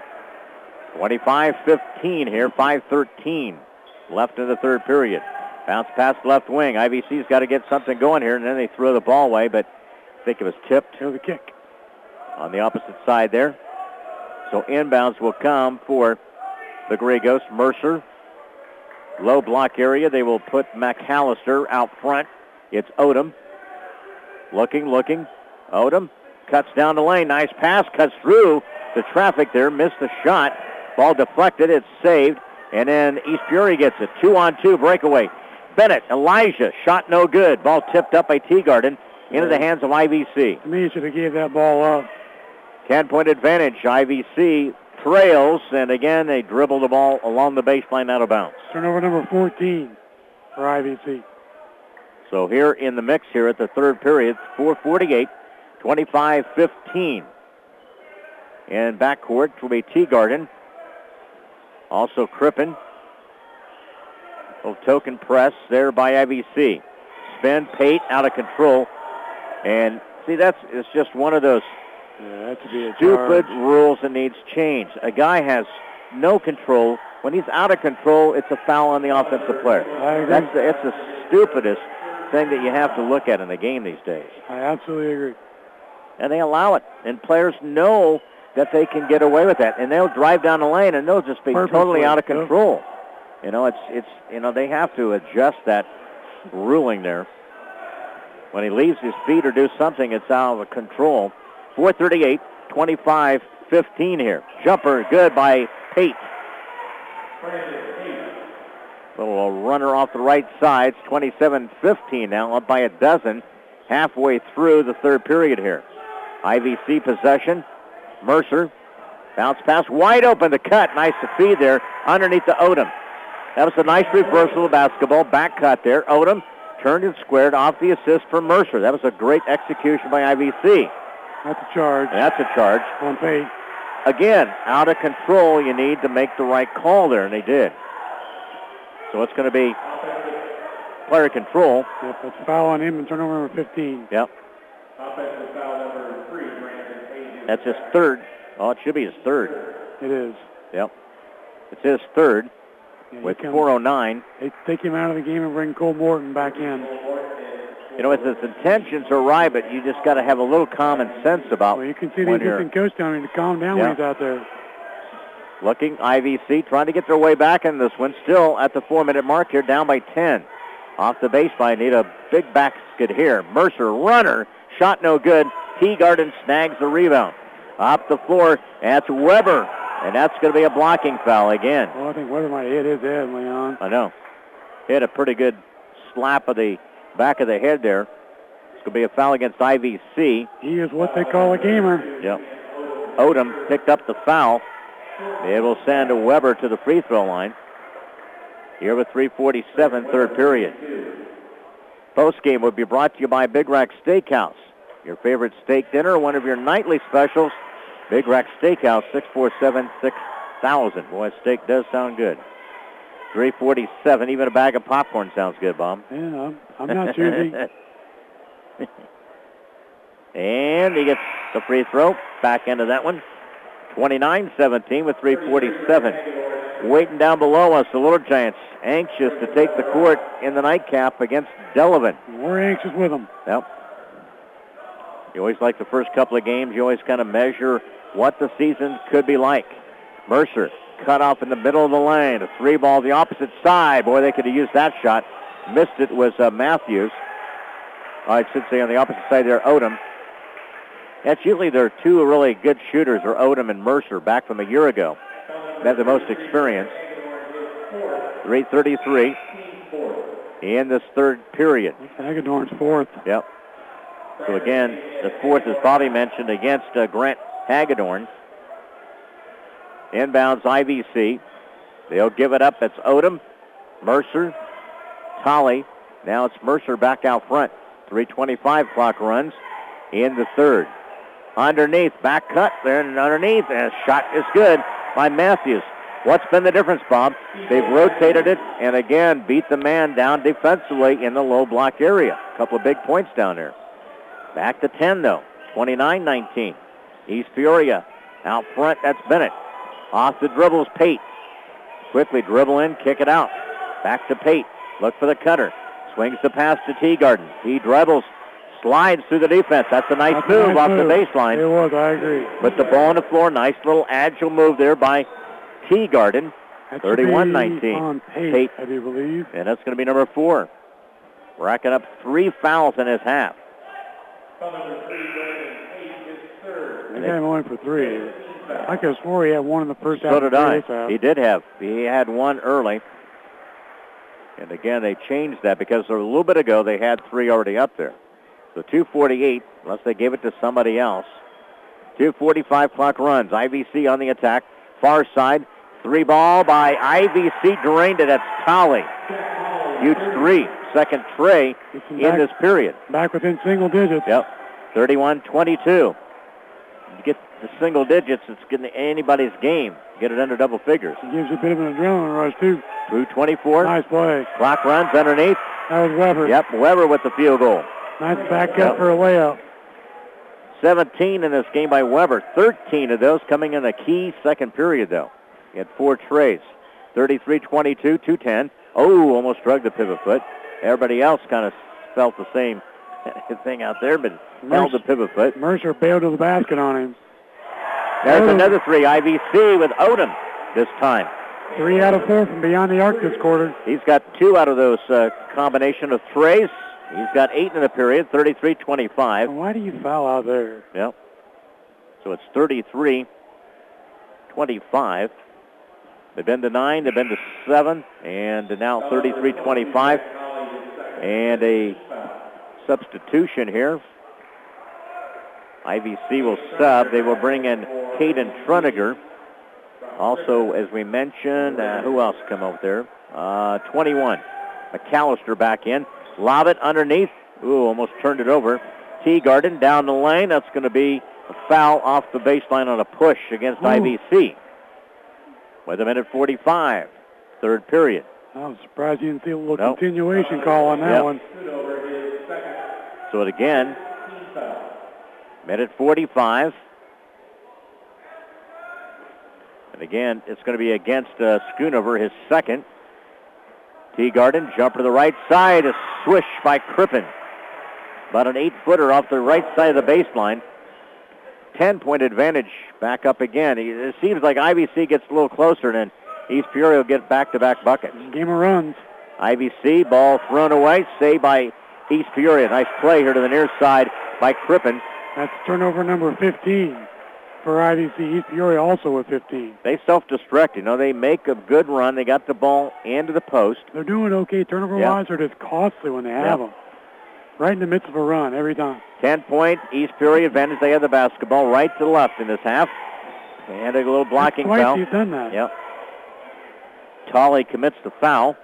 25-15 here, 5:13 left in the third period. Bounce past left wing. IVC's got to get something going here, and then they throw the ball away, but I think it was tipped. It was a kick. On the opposite side there. So inbounds will come for the Grey Ghosts. Mercer. Low block area. They will put McAllister out front. It's Odom. Looking. Odom cuts down the lane. Nice pass. Cuts through the traffic there. Missed the shot. Ball deflected. It's saved. And then East Fury gets it. 2-on-2 breakaway. Bennett, Elijah, shot no good. Ball tipped up by Teagarden into the hands of IVC. To me, you should have gave that ball up. 10-point advantage. IVC trails, and again, they dribble the ball along the baseline out of bounds. Turnover number 14 for IVC. So here in the mix here at the third period, 4:48, 25-15. And backcourt will be Teagarden. Also Crippen. Little token press there by IVC. Spin, Pate out of control. And see, it's just one of those stupid rules that needs change. A guy has no control. When he's out of control, it's a foul on the offensive player. I agree. It's the stupidest thing that you have to look at in the game these days. I absolutely agree. And they allow it. And players know that they can get away with that. And they'll drive down the lane and they'll just be totally out of control. You know, it's they have to adjust that ruling there. When he leaves his feet or does something, it's out of control. 4:38, 25-15 here. Jumper good by Pate. Little runner off the right side. It's 27-15 now, up by a dozen. Halfway through the third period here. IVC possession. Mercer. Bounce pass wide open to cut. Nice to feed there underneath to Odom. That was a nice reversal of basketball. Back cut there. Odom turned and squared off the assist from Mercer. That was a great execution by IVC. That's a charge. That's a charge. On Pate. Again, out of control. You need to make the right call there, and they did. So it's going to be player control. Yep, it's a foul on him and turnover number 15. Yep. That's his third. Oh, it should be his third. It is. Yep. It's his third with 4:09. They take him out of the game and bring Cole Morton back in. You know, his intentions are right, but you just got to have a little common sense about. Well, you can see the assistant coach telling him to calm down when he's out there. Looking, IVC trying to get their way back in this one. Still at the 4-minute mark here, down by 10. Off the baseline, need a big basket here. Mercer, runner, shot no good. Teagarden snags the rebound. Up the floor, that's Weber, and that's going to be a blocking foul again. Well, I think Weber might have hit his head, Leon. I know. Hit a pretty good slap of the back of the head there. It's going to be a foul against IVC. He is what they call a gamer. Yep. Odom picked up the foul. It will send Weber to the free throw line. Here with 3:47, third period. Postgame will be brought to you by Big Rack Steakhouse. Your favorite steak dinner, one of your nightly specials. Big Rack Steakhouse, 647-6000. Boy, steak does sound good. 3:47, even a bag of popcorn sounds good, Bob. Yeah, I'm not choosy. And he gets the free throw. Back into that one. 29-17 with 3:47. Waiting down below us, the Little Giants anxious to take the court in the nightcap against Delavan. We're anxious with them. Yep. You always like the first couple of games. You always kind of measure what the season could be like. Mercer cut off in the middle of the lane. A three ball the opposite side. Boy, they could have used that shot. Missed it was Matthews. I should say on the opposite side there, Odom. That's usually their two really good shooters are Odom and Mercer back from a year ago. They have the most experience. 3:33 in this third period. Hagedorn's fourth. Yep. So again, the fourth, as Bobby mentioned, against Grant Hagedorn. Inbounds IVC. They'll give it up. It's Odom, Mercer, Tolley. Now it's Mercer back out front. 3:25 clock runs in the third. Underneath, back cut there and underneath, and a shot is good by Matthews. What's been the difference, Bob? They've rotated it and again beat the man down defensively in the low block area. A couple of big points down there. Back to 10, though. 29-19. East Peoria out front. That's Bennett. Off the dribbles, Pate. Quickly dribble in, kick it out. Back to Pate. Look for the cutter. Swings the pass to Teagarden. He dribbles, slides through the defense. That's a nice move off the baseline. It was, I agree. Put the ball on the floor. Nice little agile move there by Teagarden. 31-19. On Pate, I do believe. And that's going to be number 4. Racking up 3 fouls in his half. He got him only for 3. I could have swore he had one in the first half. So did I. He did have. He had one early. And again, they changed that because a little bit ago they had 3 already up there. So 2:48, unless they gave it to somebody else. 2:45 clock runs. IVC on the attack. Far side. 3 ball by IVC. Drained it. That's Tolley. Huge 3. Second tray in this period. Back within single digits. Yep. 31-22. You get the single digits, it's getting anybody's game. Get it under double figures. It gives you a bit of an adrenaline rush, too. 2:24. Nice play. Clock runs underneath. That was Weber. Yep, Weber with the field goal. Nice back up for a layup. 17 in this game by Weber. 13 of those coming in the key second period, though. He had 4 trays. 33-22, 2:10. Oh, almost drug the pivot foot. Everybody else kind of felt the same thing out there, but held the pivot foot. Mercer bailed to the basket on him. There's another 3. IVC with Odom this time. 3 out of 4 from beyond the arc this quarter. He's got 2 out of those combination of trays. He's got 8 in the period, 33-25. Why do you foul out there? Yep. So it's 33-25. They've been to 9, they've been to 7, and now 33-25. And a substitution here. IVC will sub. They will bring in Caden Truniger. Also, as we mentioned, who else come up there? 21. McAllister back in. Lob it underneath. Ooh, almost turned it over. Teagarden down the lane. That's going to be a foul off the baseline on a push against IVC. With a minute 45, third period. I was surprised you didn't see a little continuation call on that one. So it again, minute 45. And again, it's going to be against Schoonover, his second. Teagarden, jumper to the right side, a swish by Crippen. About an 8-footer off the right side of the baseline. 10-point advantage back up again. It seems like IVC gets a little closer, and then East Peoria will get back-to-back buckets. Game of runs. IVC, ball thrown away, saved by East Peoria. Nice play here to the near side by Crippen. That's turnover number 15 for IVC. East Peoria also with 15. They self-destruct. You know, they make a good run. They got the ball into the post. They're doing okay turnover-wise. They're just costly when they have them. Right in the midst of a run every time. 10-point East Peoria advantage. They have the basketball right to left in this half. And a little blocking That's twice foul. He's done that. Yep. Tolley commits the foul.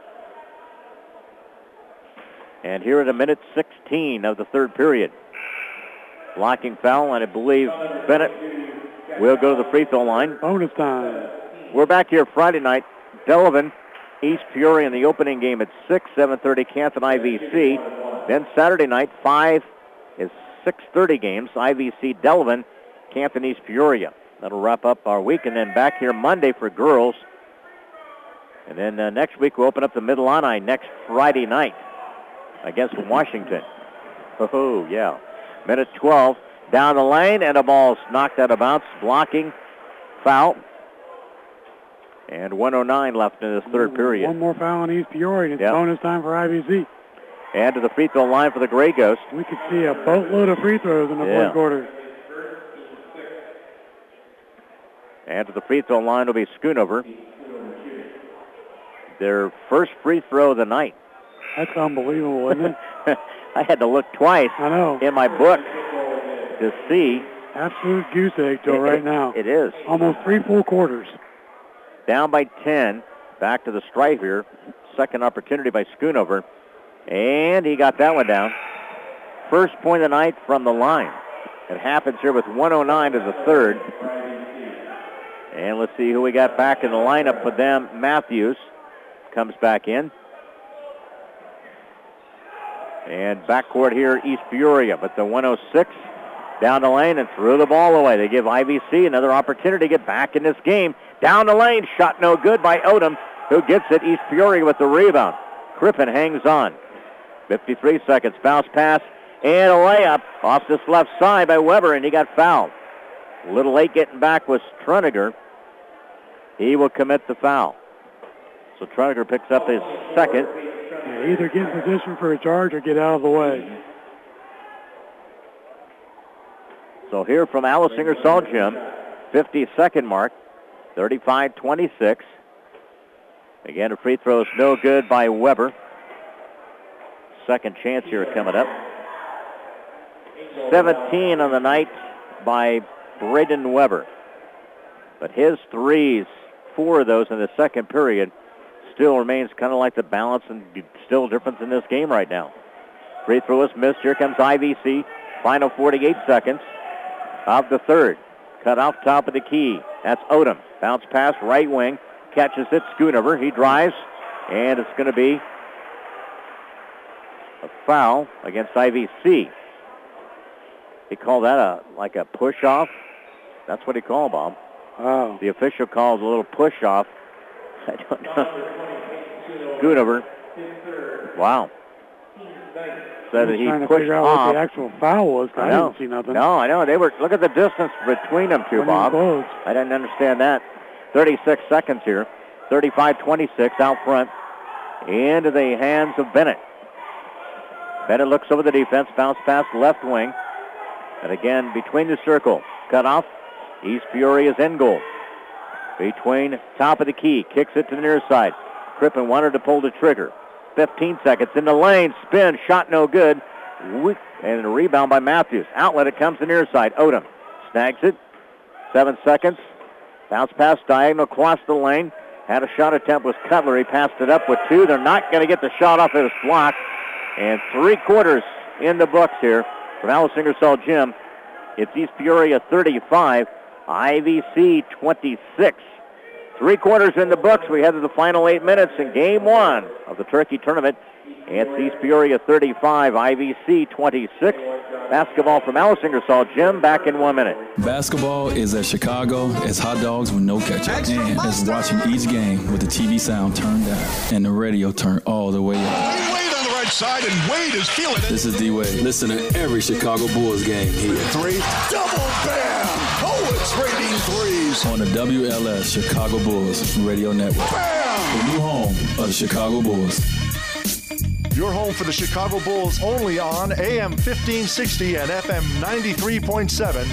And here at a minute 16 of the third period. Blocking foul, and I believe Bennett will go to the free throw line. Bonus time. We're back here Friday night. Delavan, East Peoria in the opening game at 6, 7:30 Canton IVC. Then Saturday night, 5 is 6:30 games. IVC Delavan, Canton East Peoria. That'll wrap up our week. And then back here Monday for girls. And then next week we'll open up the Middle-Illini next Friday night against Washington. Oh, yeah. Minute 12. Down the lane, and a ball's knocked out of bounds. Blocking foul. And 1:09 left in this third period. One more foul on East Peoria, and it's bonus time for IVC. And to the free throw line for the Gray Ghosts. We could see a boatload of free throws in the fourth quarter. And to the free throw line will be Schoonover. Their first free throw of the night. That's unbelievable, isn't it? I had to look twice in my book to see. Absolute goose egg to right now. It is. Almost 3 full quarters. Down by 10. Back to the stripe here. Second opportunity by Schoonover. And he got that one down. First point of the night from the line. It happens here with 1:09 to the third. And let's see who we got back in the lineup for them. Matthews comes back in. And backcourt here, East Peoria. But the 106 down the lane and threw the ball away. They give IVC another opportunity to get back in this game. Down the lane, shot no good by Odom, who gets it. East Peoria with the rebound. Crippen hangs on. 53 seconds, bounce pass, and a layup off this left side by Weber, and he got fouled. A little late getting back was Truniger. He will commit the foul. So Truniger picks up his second. Either get in position for a charge or get out of the way. So here from Alice Ingersoll Gym, 50-second mark, 35-26. Again, a free throw is no good by Weber. Second chance here coming up. 17 on the night by Braden Weber. But his threes, 4 of those in the second period, still remains kind of like the balance and still difference in this game right now. Free throw is missed. Here comes IVC. Final 48 seconds of the third. Cut off top of the key. That's Odom. Bounce pass, right wing. Catches it, Schoonover. He drives, and it's going to be a foul against IVC. He called that like a push-off. That's what he called, Bob. Oh. The official calls a little push-off. I don't know. Schoonover. Wow. Said that he trying to pushed figure out off. what the actual foul was. I know. didn't see nothing. No, I know. They were. Look at the distance between them two, Bob. I didn't understand that. 36 seconds here. 35-26 out front. Into the hands of Bennett. Bennett looks over the defense, bounce pass left wing. And again, between the circle, cut off. East Peoria's end goal. Between top of the key, kicks it to the near side. Crippen wanted to pull the trigger. 15 seconds in the lane, spin, shot no good. And a rebound by Matthews. Outlet, it comes to the near side. Odom snags it. 7 seconds. Bounce pass diagonal across the lane. Had a shot attempt with Cutler. He passed it up with 2. They're not going to get the shot off. It was blocked. And 3/4 in the books here from Alice Ingersoll Gym. It's East Peoria 35, IVC 26. 3/4 in the books. We head to the final 8 minutes in Game 1 of the Turkey Tournament. It's East Peoria 35, IVC 26. Basketball from Alice Ingersoll Gym back in 1 minute. Basketball is as Chicago as hot dogs with no ketchup. And as watching each game with the TV sound turned down and the radio turned all the way up. Wade on the right side, and Wade is feeling it. This is D-Wade. Listen to every Chicago Bulls game here. 3, double bam! Oh, it's raining threes. On the WLS Chicago Bulls Radio Network. Bam! The new home of the Chicago Bulls. Your home for the Chicago Bulls only on AM 1560 and FM 93.7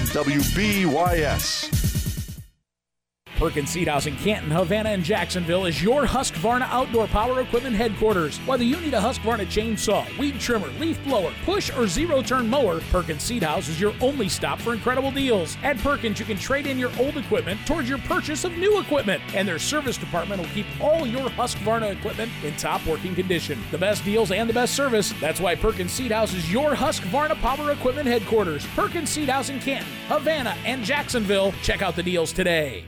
WBYS. Perkins Seed House in Canton, Havana, and Jacksonville is your Husqvarna outdoor power equipment headquarters. Whether you need a Husqvarna chainsaw, weed trimmer, leaf blower, push, or zero-turn mower, Perkins Seed House is your only stop for incredible deals. At Perkins, you can trade in your old equipment towards your purchase of new equipment, and their service department will keep all your Husqvarna equipment in top working condition. The best deals and the best service. That's why Perkins Seed House is your Husqvarna power equipment headquarters. Perkins Seed House in Canton, Havana, and Jacksonville. Check out the deals today.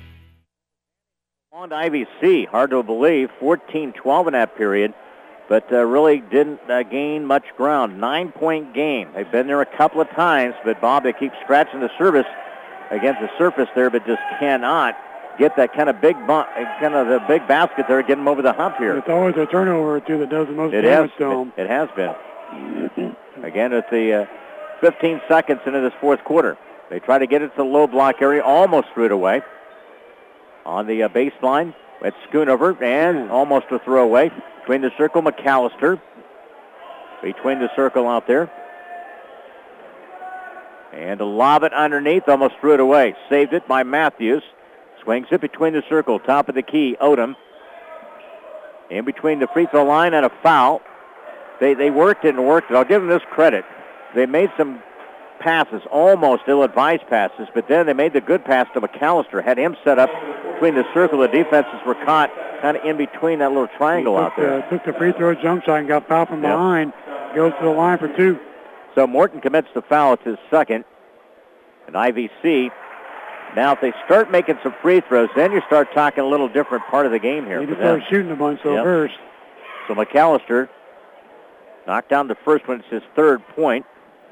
On to IVC, hard to believe, 14-12 in that period, but really didn't gain much ground. 9-point game. They've been there a couple of times, but Bob, they keep scratching the service against the surface there, but just cannot get that kind of big the big basket there, get them over the hump here. It's always a turnover or two that does the most damage to them. It has been. Again, at the 15 seconds into this fourth quarter, they try to get it to the low block area, almost threw it away. On the baseline, it's Schoonover, and almost a throwaway. Between the circle, McAllister. Between the circle out there. And a lob it underneath, almost threw it away. Saved it by Matthews. Swings it between the circle, top of the key, Odom. In between the free throw line and a foul. They worked it and worked it. I'll give them this credit. They made some passes, almost ill-advised passes, but then they made the good pass to McAllister, had him set up between the circle. The defenses were caught kind of in between that little triangle out there. Took the free throw jump shot and got fouled from behind. Goes to the line for 2. So Morton commits the foul. It's his second. And IVC, now if they start making some free throws, then you start talking a little different part of the game here. They just start shooting a bunch first. So McAllister knocked down the first one. It's his third point.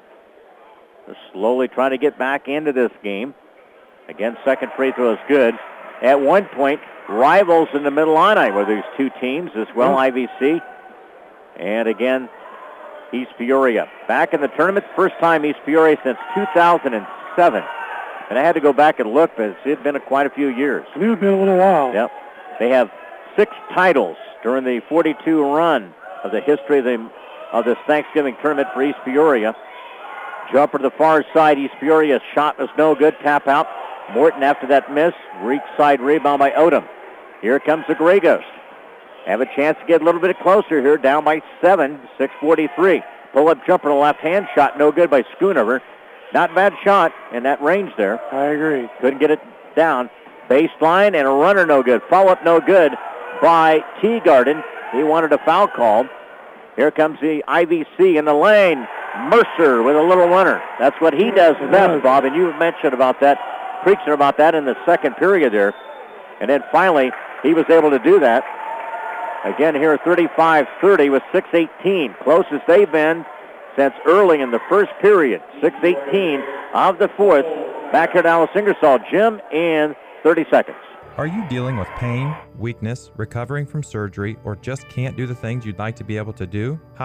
They're slowly trying to get back into this game. Again, second free throw is good. At one point, rivals in the middle Illini were these two teams as well, IVC. And again, East Peoria. Back in the tournament, first time East Peoria since 2007. And I had to go back and look, but it had been quite a few years. It had been a little while. Yep. They have 6 titles during the 42 run of the history of this Thanksgiving tournament for East Peoria. Jumper to the far side. East Peoria's shot was no good. Tap out. Morton after that miss. Weak side rebound by Odom. Here comes the Gregos. Have a chance to get a little bit closer here. Down by 7. 6:43. Pull-up jumper to the left hand. Shot no good by Schoonover. Not bad shot in that range there. I agree. Couldn't get it down. Baseline and a runner no good. Follow-up no good by Teagarden. He wanted a foul call. Here comes the IVC in the lane. Mercer with a little runner. That's what he does best, Bob, and you mentioned about that, preaching about that in the second period there. And then finally, he was able to do that. Again here, 35-30 with 6:18. Closest they've been since early in the first period. 6:18 of the fourth. Back here at Alice Ingersoll Gym in 30 seconds. Are you dealing with pain, weakness, recovering from surgery, or just can't do the things you'd like to be able to do? Hi,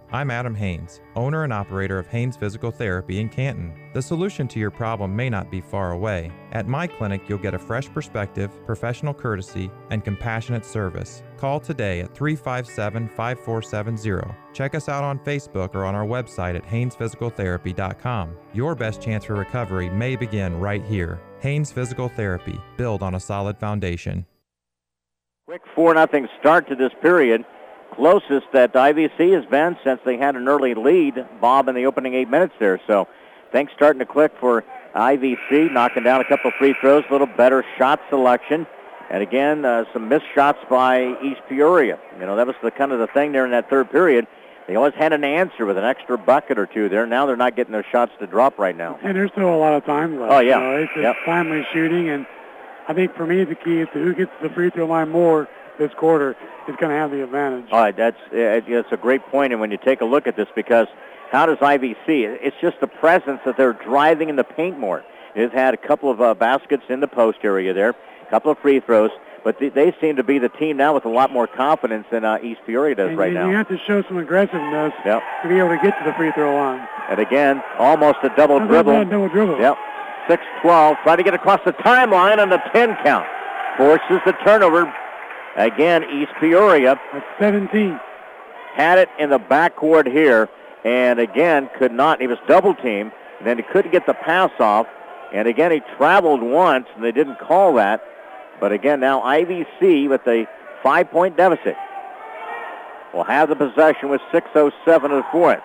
I'm Adam Haynes, owner and operator of Haynes Physical Therapy in Canton. The solution to your problem may not be far away. At my clinic, you'll get a fresh perspective, professional courtesy, and compassionate service. Call today at 357-5470. Check us out on Facebook or on our website at haynesphysicaltherapy.com. Your best chance for recovery may begin right here. Haynes Physical Therapy. Build on a solid foundation. Quick 4-0 start to this period. Closest that IVC has been since they had an early lead, Bob, in the opening 8 minutes there. So things starting to click for IVC, knocking down a couple of free throws, a little better shot selection. And again, some missed shots by East Peoria. You know, that was the kind of the thing there in that third period. They always had an answer with an extra bucket or two there. Now they're not getting those shots to drop right now. And there's still a lot of time left. Oh, yeah. You know, it's just timely shooting, and I think for me the key is to who gets to the free throw line more this quarter is going to have the advantage. All right, that's a great point. And when you take a look at this, because how does IVC? It's just the presence that they're driving in the paint more. They've had a couple of baskets in the post area there, a couple of free throws, but they seem to be the team now with a lot more confidence than East Peoria does right now. You have to show some aggressiveness to be able to get to the free throw line. And again, almost a double dribble. Double dribble. Yep. 6-12, trying to get across the timeline on the 10 count. Forces the turnover. Again, East Peoria. That's 17. Had it in the backcourt here, and again, could not. He was double-teamed, and then he couldn't get the pass off. And again, he traveled once, and they didn't call that. But again, now IVC with a 5-point deficit will have the possession with 6:07 of the fourth.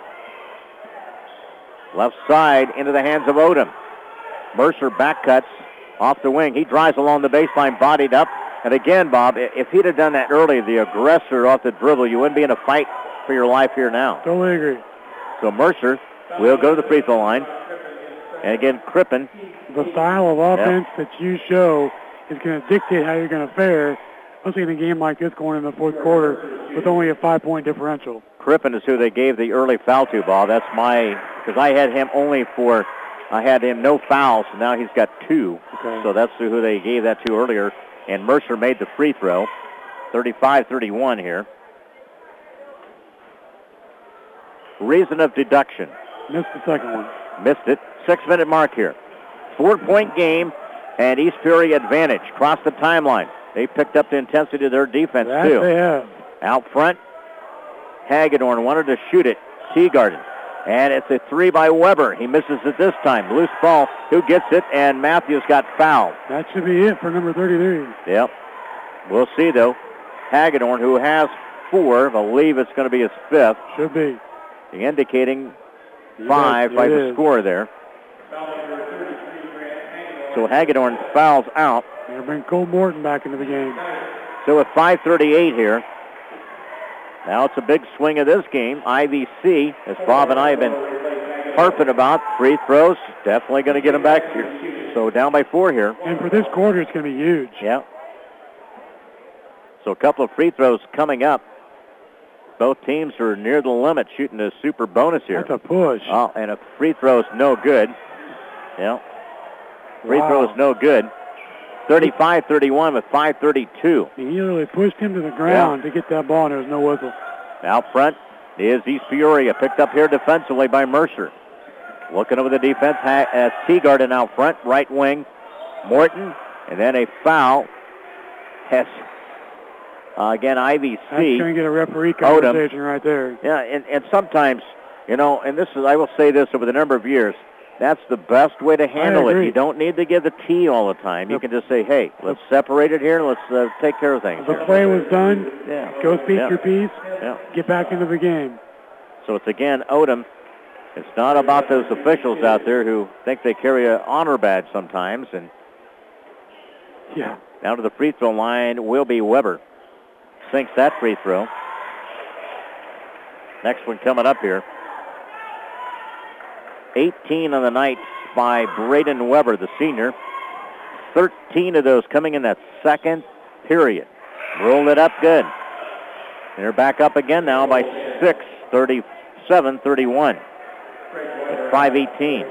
Left side into the hands of Odom. Mercer back cuts off the wing. He drives along the baseline, bodied up. And again, Bob, if he'd have done that early, the aggressor off the dribble, you wouldn't be in a fight for your life here now. Totally agree. So Mercer will go to the free throw line. And again, Crippen. The style of offense that you show is going to dictate how you're going to fare, especially in a game like this going in the fourth quarter with only a 5-point differential. Crippen is who they gave the early foul to, Bob. That's because I had him I had him no fouls, and now he's got 2. Okay. So that's who they gave that to earlier. And Mercer made the free throw. 35-31 here. Reason of deduction. Missed the second one. Missed it. 6-minute mark here. 4-point game, and East Peoria advantage. Cross the timeline. They picked up the intensity of their defense, too. They have. Out front, Hagedorn wanted to shoot it. Teagarden. And it's a 3 by Weber. He misses it this time. Loose ball. Who gets it? And Matthews got fouled. That should be it for number 33. Yep. We'll see, though. Hagedorn, who has 4, believe it's going to be his 5th. Should be. Indicating 5 by the score there. So Hagedorn fouls out. They'll bring Cole Morton back into the game. So with 5:38 here, now it's a big swing of this game. IVC, as Bob and I have been harping about, free throws, definitely going to get them back here. So down by 4 here. And for this quarter, it's going to be huge. Yeah. So a couple of free throws coming up. Both teams are near the limit, shooting a super bonus here. That's a push. Oh, and a free throw is no good. Yeah. Free throw is no good. 35-31 with 5:32. He literally pushed him to the ground to get that ball, and there was no whistle. Out front is East Peoria, picked up here defensively by Mercer. Looking over the defense, Teagarden out front, right wing, Morton, and then a foul. Hess. Again, IVC. That's going to get a referee conversation right there. Yeah, and sometimes, you know, and this is, I will say this over the number of years, that's the best way to handle it. You don't need to give the T all the time. You can just say, hey, let's separate it here and let's take care of things. The play was done. Go speak your piece. Get back into the game. So it's again Odom. It's not about those officials out there who think they carry an honor badge sometimes. And down to the free throw line will be Weber. Sinks that free throw. Next one coming up here. 18 on the night by Braden Weber, the senior. 13 of those coming in that second period. Rolled it up good. And they're back up again now by 6, 37-31. At 5:18.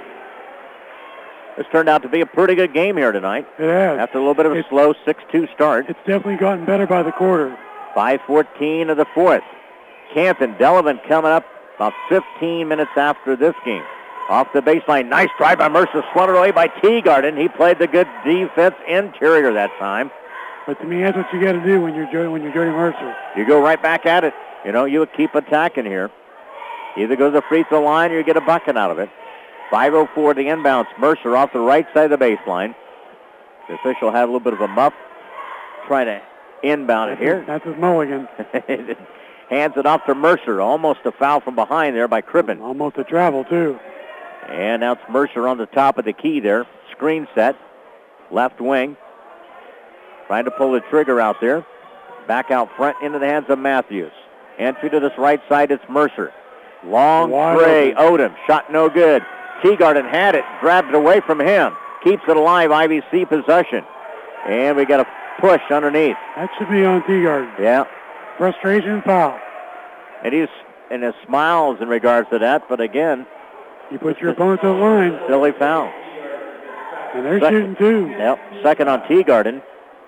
This turned out to be a pretty good game here tonight. It has. After a little bit of a slow 6-2 start. It's definitely gotten better by the quarter. 5:14 of the fourth. Canton. Delavan coming up about 15 minutes after this game. Off the baseline, nice drive by Mercer, swung away by Teagarden. He played the good defense interior that time. But to me, that's what you got to do when you're Jody Mercer. You go right back at it. You know, you would keep attacking here. Either go to the free throw line or you get a bucket out of it. 5:04 to inbounds. Mercer off the right side of the baseline. The official had a little bit of a muff trying to inbound it here. That's his mulligan. Hands it off to Mercer. Almost a foul from behind there by Crippen. Almost a travel, too. And now it's Mercer on the top of the key there. Screen set. Left wing. Trying to pull the trigger out there. Back out front into the hands of Matthews. Entry to this right side, it's Mercer. Long tray, Odom. Shot no good. Teagarden had it. Grabbed it away from him. Keeps it alive. IVC possession. And we got a push underneath. That should be on Teagarden. Yeah. Frustration foul. And his smiles in regards to that, but again, you put your opponent to the line. Silly foul. And they're shooting too. Yep. Second on Teagarden.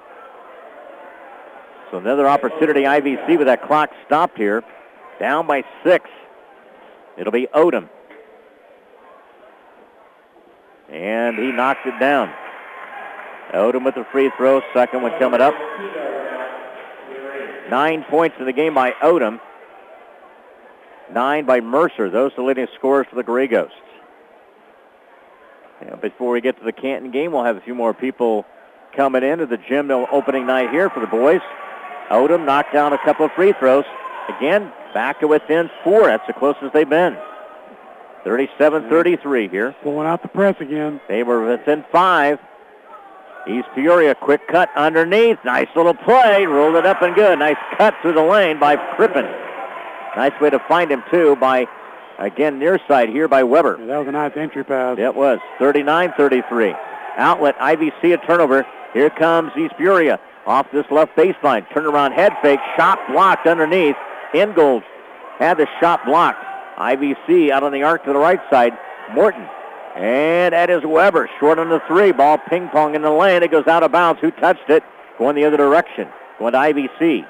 So another opportunity, IVC, with that clock stopped here. Down by 6. It'll be Odom. And he knocked it down. Odom with the free throw. Second one coming up. 9 points in the game by Odom. 9 by Mercer. Those are the leading scorers for the Gray Ghosts. Before we get to the Canton game, we'll have a few more people coming into the gym opening night here for the boys. Odom knocked down a couple of free throws. Again, back to within 4. That's the closest they've been. 37-33 here. Pulling out the press again. They were within 5. East Peoria, quick cut underneath. Nice little play. Rolled it up and good. Nice cut through the lane by Crippen. Nice way to find him, too, by, again, near side here by Weber. Yeah, that was a nice entry pass. It was. 39-33. Outlet, IVC, a turnover. Here comes East Peoria. Off this left baseline. Turnaround head fake. Shot blocked underneath. Ingold had the shot blocked. IVC out on the arc to the right side. Morton. And that is Weber. Short on the 3. Ball ping-pong in the lane. It goes out of bounds. Who touched it? Going the other direction. Going to IVC.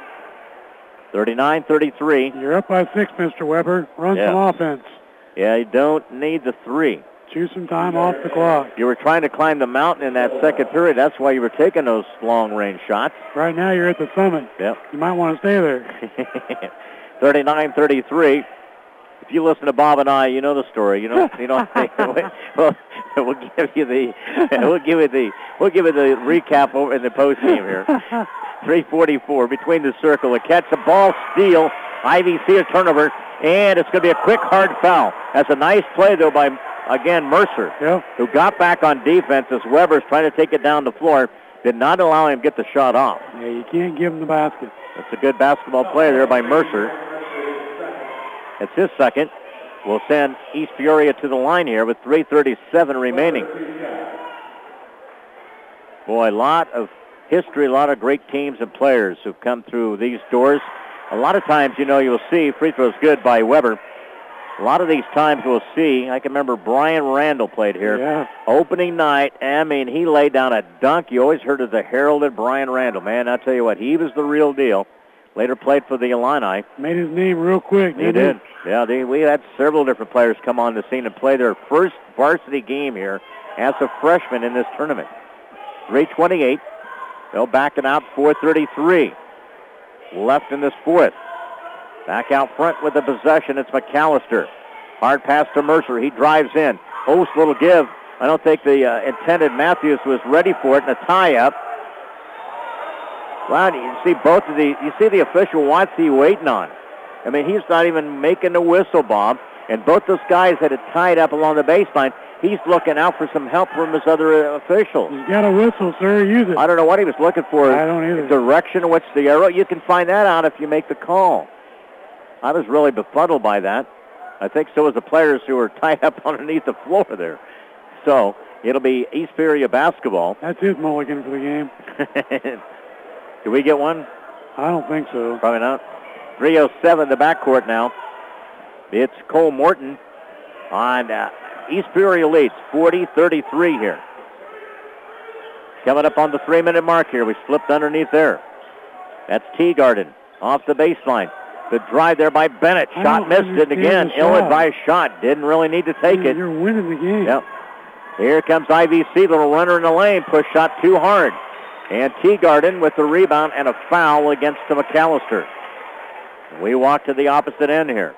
39-33. You're up by 6, Mr. Weber. Run some offense. Yeah, you don't need the 3. Choose some time off the clock. You were trying to climb the mountain in that second period. That's why you were taking those long-range shots. Right now you're at the summit. Yep. You might want to stay there. 39-33. If you listen to Bob and I, you know the story. You know. We'll give you the recap over in the post game here. 3:44 between the circle. A catch, a ball steal. IVC a turnover, and it's going to be a quick hard foul. That's a nice play though by again Mercer, who got back on defense as Weber's trying to take it down the floor. Did not allow him to get the shot off. Yeah, you can't give him the basket. That's a good basketball play there by Mercer. It's his second. We'll send East Peoria to the line here with 3:37 remaining. Boy, a lot of history, a lot of great teams and players who've come through these doors. A lot of times, you'll see free throws good by Weber. A lot of these times we'll see, I can remember Brian Randall played here. Yeah. Opening night, he laid down a dunk. You always heard of the heralded Brian Randall. Man, I'll tell you what, he was the real deal. Later played for the Illini. Made his name real quick, He did. Yeah, we had several different players come on the scene and play their first varsity game here as a freshman in this tournament. 3:28. They'll back it out. 4:33 left in this fourth. Back out front with the possession. It's McAllister. Hard pass to Mercer. He drives in. Ost little give. I don't think the intended Matthews was ready for it. And a tie-up. Wow, you see you see the official, what's he waiting on? He's not even making the whistle, Bob. And both those guys had it tied up along the baseline. He's looking out for some help from his other officials. He's got a whistle, sir. Use it. I don't know what he was looking for. I don't either. Direction, what's the arrow? You can find that out if you make the call. I was really befuddled by that. I think so was the players who were tied up underneath the floor there. So it'll be East Peoria basketball. That's his mulligan for the game. Do we get one? I don't think so. Probably not. 3:07 the backcourt now. It's Cole Morton on East Peoria leads 40-33 here. Coming up on the 3-minute mark here. We slipped underneath there. That's Teagarden off the baseline. The drive there by Bennett. Shot missed it again. Ill-advised shot. Didn't really need to take it. You're winning the game. Yep. Here comes IVC. Little runner in the lane. Push shot too hard. And Teagarden with the rebound and a foul against the McAllister. We walk to the opposite end here.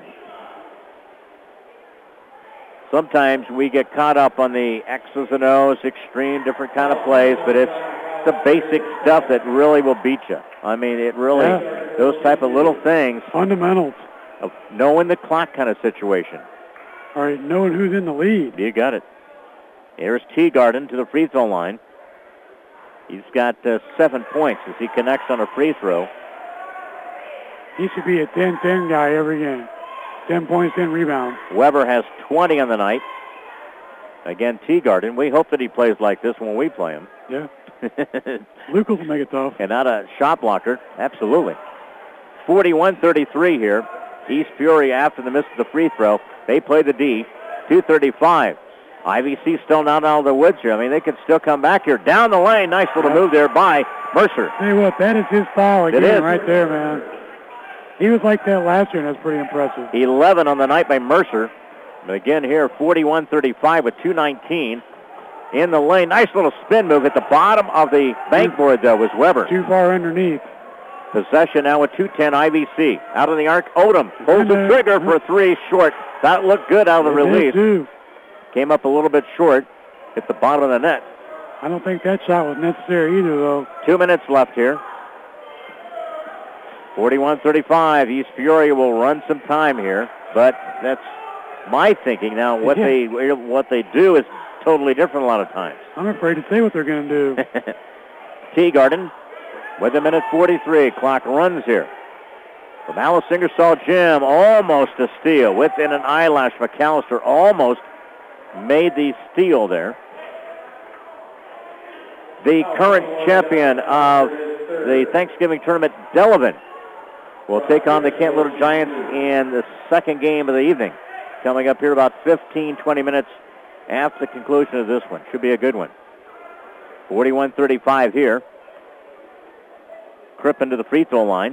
Sometimes we get caught up on the X's and O's, extreme, different kind of plays, but it's the basic stuff that really will beat you. I mean, it really, those type of little things. Fundamentals. Of knowing the clock kind of situation. All right, knowing who's in the lead. You got it. Here's Teagarden to the free throw line. He's got 7 points as he connects on a free throw. He should be a 10-10 guy every game. 10 points, 10 rebounds. Weber has 20 on the night. Again, Teagarden. We hope that he plays like this when we play him. Yeah. Lucas will make it tough. And not a shot blocker. Absolutely. 41-33 here. East Peoria after the miss of the free throw. They play the D. 2:35. IVC still not out of the woods here. I mean, they can still come back here. Down the lane. Nice little move there by Mercer. Tell you what, that is his foul again. It is. Right there, man. He was like that last year, and that's pretty impressive. 11 on the night by Mercer. But again here, 41-35 with 2:19 in the lane. Nice little spin move at the bottom of the bankboard, though, was Weber. Too far underneath. Possession now with 2:10 IVC. Out of the arc, Odom pulls the trigger for three, short. That looked good out of the release. Came up a little bit short at the bottom of the net. I don't think that shot was necessary either, though. 2 minutes left here. 41-35. East Peoria will run some time here, but that's my thinking. Now, what they do is totally different a lot of times. I'm afraid to say what they're going to do. Teagarden with a minute 43. Clock runs here. From Alice Ingersoll Gym, almost a steal. Within an eyelash, McAllister almost made the steal there. The current champion of the Thanksgiving tournament, Delavan, will take on the Kent Little Giants in the second game of the evening. Coming up here about 15-20 minutes after the conclusion of this one. Should be a good one. 41-35 here. Crippen to the free throw line.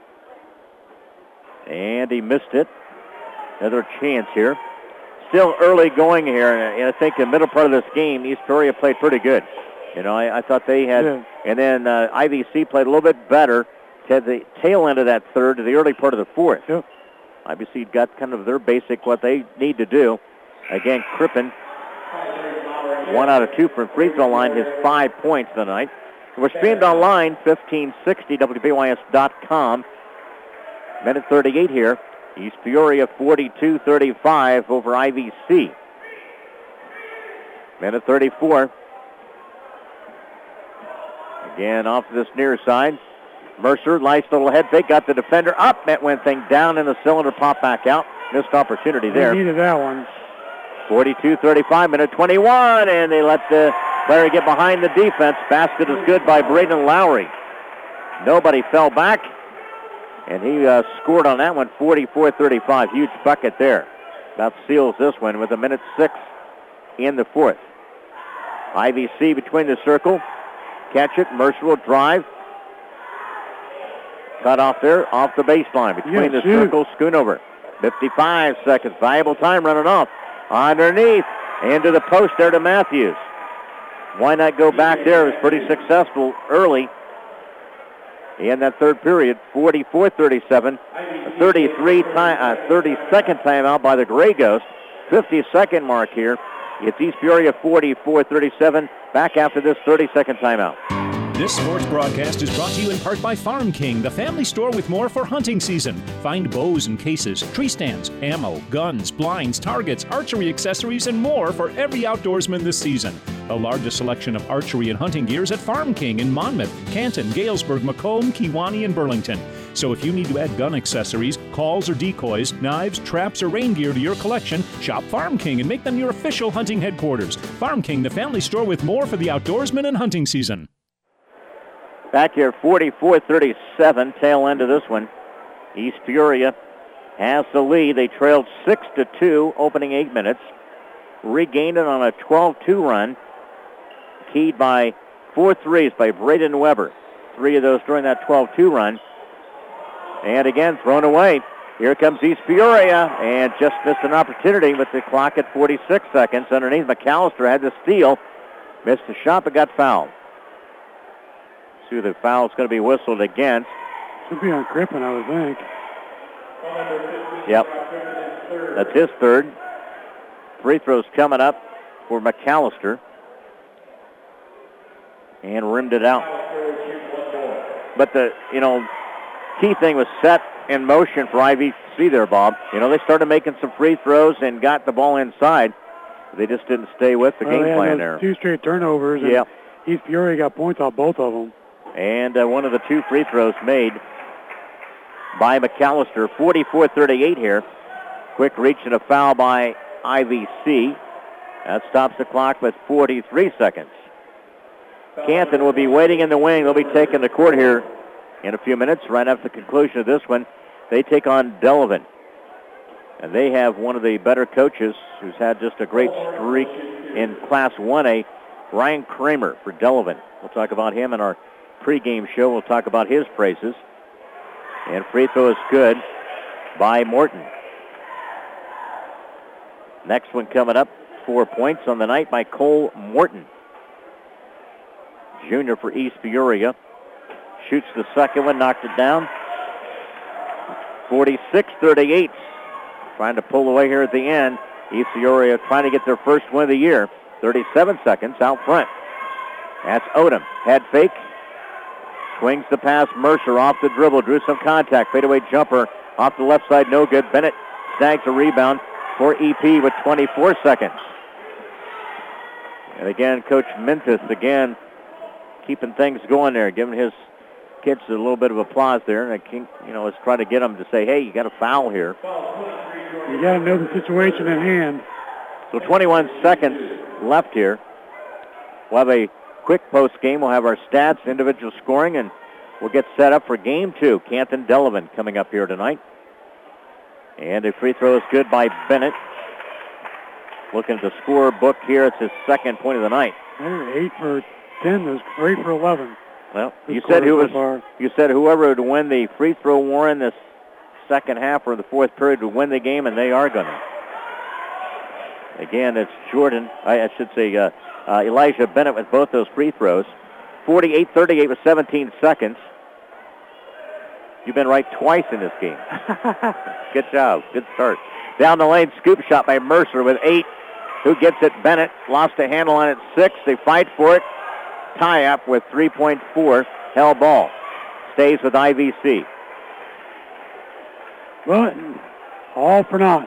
And he missed it. Another chance here. Still early going here, and I think the middle part of this game, East Peoria played pretty good. You know, I thought they had, and then IVC played a little bit better to the tail end of that third to the early part of the fourth. Yep. IVC got kind of their basic, what they need to do. Again, Crippen, 1 out of 2 from free throw line, his 5 points tonight. We're streamed online, 1560 WBYS.com. Minute 38 here. East Peoria 42-35 over IVC. Minute 34. Again, off to this near side. Mercer, nice little head fake, got the defender up. That went thing down in the cylinder, pop back out. Missed opportunity there. They needed that one. 42-35, minute 21, and they let the player get behind the defense. Basket is good by Braden Lowry. Nobody fell back, and he scored on that one, 44-35. Huge bucket there. That seals this one with a minute 6 in the fourth. IVC between the circle. Catch it. Mercer will drive. Cut off there, off the baseline. Between the circle, Schoonover. 55 seconds. Valuable time running off. Underneath. Into the post there to Matthews. Why not go back there? It was pretty successful early in that third period. 44-37. 30-second timeout by the Gray Ghost. 50-second mark here. It's East Peoria 44-37. Back after this 30-second timeout. This sports broadcast is brought to you in part by Farm King, the family store with more for hunting season. Find bows and cases, tree stands, ammo, guns, blinds, targets, archery accessories, and more for every outdoorsman this season. The largest selection of archery and hunting gear is at Farm King in Monmouth, Canton, Galesburg, Macomb, Kewanee, and Burlington. So if you need to add gun accessories, calls or decoys, knives, traps, or rain gear to your collection, shop Farm King and make them your official hunting headquarters. Farm King, the family store with more for the outdoorsman and hunting season. Back here, 44-37, tail end of this one. East Peoria has the lead. They trailed 6-2, opening 8 minutes. Regained it on a 12-2 run, keyed by 4 threes by Braden Weber. 3 of those during that 12-2 run. And again, thrown away. Here comes East Peoria, and just missed an opportunity with the clock at 46 seconds. Underneath, McAllister had the steal. Missed the shot, but got fouled. See, the foul's going to be whistled against. Should be on Crippen, I would think. Yep. That's his third. Free throws coming up for McAllister. And rimmed it out. But the, key thing was set in motion for IVC there, Bob. They started making some free throws and got the ball inside. They just didn't stay with the game plan there. 2 straight turnovers. And East Peoria got points off both of them. And one of the 2 free throws made by McAllister. 44-38 here. Quick reach and a foul by IVC. That stops the clock with 43 seconds. Canton will be waiting in the wing. They'll be taking the court here in a few minutes, right after the conclusion of this one. They take on Delavan. And they have one of the better coaches who's had just a great streak in Class 1A, Ryan Kramer for Delavan. We'll talk about him in our pregame show. We'll talk about his praises. And free throw is good by Morton. Next one coming up, 4 points on the night by Cole Morton. Junior for East Peoria. Shoots the second one, knocked it down. 46-38. Trying to pull away here at the end. East Peoria trying to get their first win of the year. 37 seconds out front. That's Odom. Head fake. Swings the pass. Mercer off the dribble. Drew some contact. Fadeaway jumper off the left side. No good. Bennett snags a rebound for EP with 24 seconds. And again, Coach Mintis again keeping things going there, giving his kids a little bit of applause there. And is trying to get them to say, hey, you got a foul here. You got to know the situation at hand. So 21 seconds left here. We'll have a quick post game. We'll have our stats, individual scoring, and we'll get set up for game 2. Canton Delavan coming up here tonight. And a free throw is good by Bennett. Looking at the scorebook here, it's his second point of the night. 8 for 10, there's 3 for 11. Well, you said whoever would win the free throw war in this second half or the fourth period would win the game, and they are going to. Again, it's Jordan, I should say Elijah Bennett with both those free throws. 48-38 with 17 seconds. You've been right twice in this game. Good job. Good start. Down the lane, scoop shot by Mercer with 8. Who gets it? Bennett. Lost a handle on it, 6. They fight for it. Tie up with 3.4. Hell ball. Stays with IVC. Well, all for naught.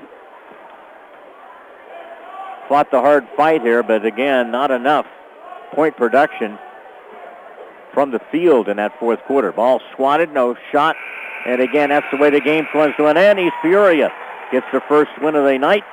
Fought the hard fight here, but again, not enough point production from the field in that fourth quarter. Ball swatted, no shot. And again, that's the way the game comes to an end. East Peoria gets the first win of the night.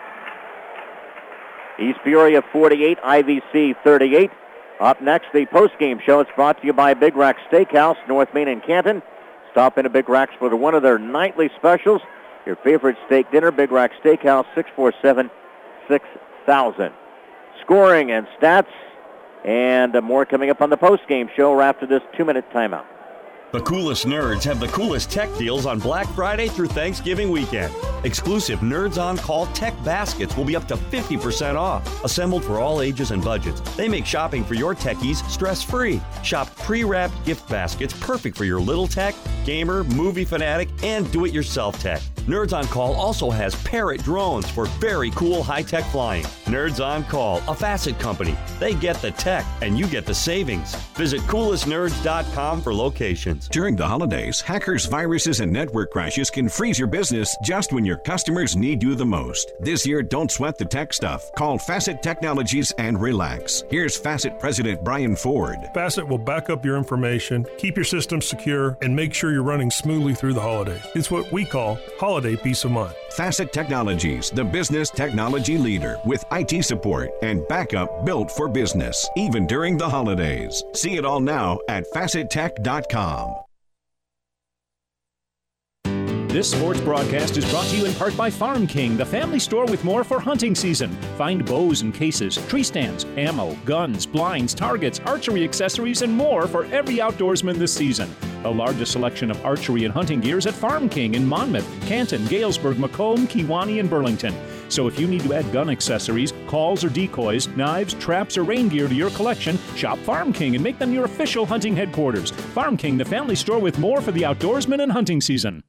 East Peoria 48, IVC 38. Up next, the postgame show. It's brought to you by Big Rack Steakhouse, North Main and Canton. Stop into Big Rack's for one of their nightly specials. Your favorite steak dinner, Big Rack Steakhouse, 647-6000. Scoring and stats and more coming up on the postgame show after this 2-minute timeout. The coolest nerds have the coolest tech deals on Black Friday through Thanksgiving weekend. Exclusive Nerds On Call tech baskets will be up to 50% off. Assembled for all ages and budgets, they make shopping for your techies stress-free. Shop pre-wrapped gift baskets perfect for your little tech, gamer, movie fanatic, and do-it-yourself tech. Nerds On Call also has Parrot drones for very cool high-tech flying. Nerds On Call, a Facet company. They get the tech, and you get the savings. Visit coolestnerds.com for locations. During the holidays, hackers, viruses, and network crashes can freeze your business just when your customers need you the most. This year, don't sweat the tech stuff. Call Facet Technologies and relax. Here's Facet President Brian Ford. Facet will back up your information, keep your system secure, and make sure you're running smoothly through the holidays. It's what we call holiday peace of mind. Facet Technologies, the business technology leader with IT support and backup built for business, even during the holidays. See it all now at facettech.com. This sports broadcast is brought to you in part by Farm King, the family store with more for hunting season. Find bows and cases, tree stands, ammo, guns, blinds, targets, archery accessories, and more for every outdoorsman this season. The largest selection of archery and hunting gear is at Farm King in Monmouth, Canton, Galesburg, Macomb, Kewanee, and Burlington. So if you need to add gun accessories, calls or decoys, knives, traps, or rain gear to your collection, shop Farm King and make them your official hunting headquarters. Farm King, the family store with more for the outdoorsman and hunting season.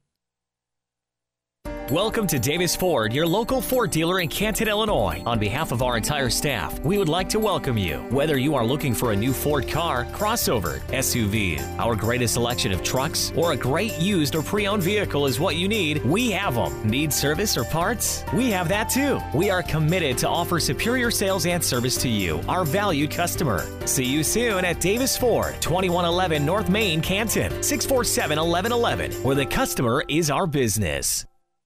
Welcome to Davis Ford, your local Ford dealer in Canton, Illinois. On behalf of our entire staff, we would like to welcome you. Whether you are looking for a new Ford car, crossover, SUV, our greatest selection of trucks, or a great used or pre-owned vehicle is what you need, we have them. Need service or parts? We have that too. We are committed to offer superior sales and service to you, our valued customer. See you soon at Davis Ford, 2111 North Main, Canton, 647-1111, where the customer is our business.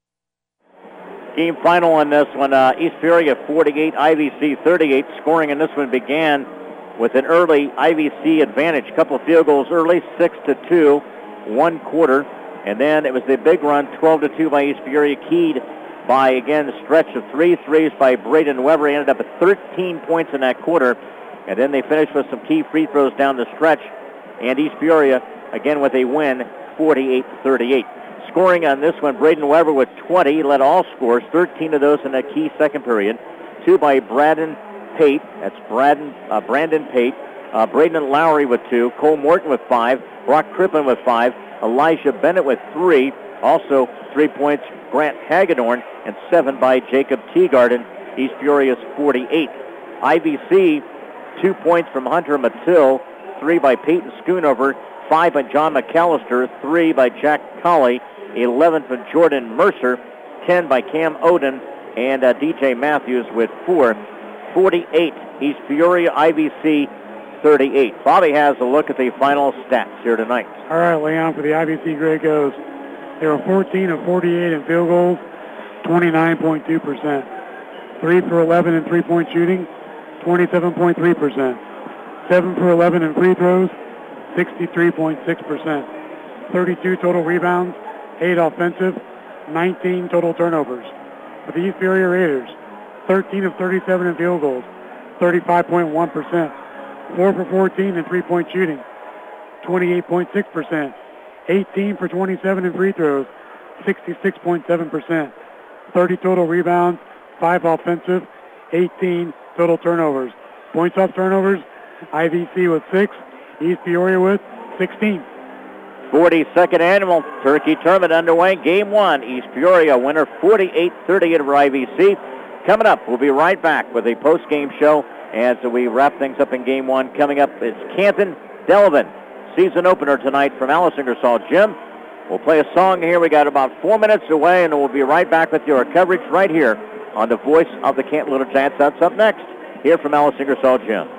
Game final on this one, East Peoria 48, IVC 38. Scoring in this one began with an early IVC advantage. Couple field goals early, 6-2, 1 quarter. And then it was the big run, 12-2 by East Peoria, keyed by, again, a stretch of 3 threes by Braden Weber. He ended up at 13 points in that quarter. And then they finished with some key free throws down the stretch. And East Peoria, again, with a win, 48-38. Scoring on this one, Braden Weber with 20, led all scores, 13 of those in that key second period. 2 by Brandon Pate, that's Brandon Pate. Braden Lowry with 2, Cole Morton with 5, Brock Crippen with 5, Elijah Bennett with 3. Also 3 points, Grant Hagedorn, and 7 by Jacob Teagarden. East Peoria's 48. IVC, 2 points from Hunter Mattil, 3 by Peyton Schoonover, 5 by John McAllister, 3 by Jack Colley, 11 from Jordan Mercer, 10 by Cam Oden, and DJ Matthews with 4. 48, East Peoria, IVC 38. Bobby has a look at the final stats here tonight. All right, Leon, for the IVC grade goes. They were 14 of 48 in field goals, 29.2%. 3 for 11 in three-point shooting, 27.3%. 7 for 11 in free throws, 63.6%. 32 total rebounds, 8 offensive, 19 total turnovers. For the East Peoria Raiders, 13 of 37 in field goals, 35.1%. 4 for 14 in three-point shooting, 28.6%. 18 for 27 in free throws, 66.7%. 30 total rebounds, 5 offensive, 18 total turnovers. Points off turnovers, IVC with 6, East Peoria with 16. 42nd annual Turkey Tournament underway. Game 1, East Peoria winner 48-38 over IVC. Coming up, we'll be right back with a post-game show as we wrap things up in Game 1. Coming up, it's Canton Delavan. Season opener tonight from Alice Ingersoll Gym. We'll play a song here. We got about 4 minutes away, and we'll be right back with your coverage right here on the voice of the Canton Little Giants. That's up next here from Alice Ingersoll Gym.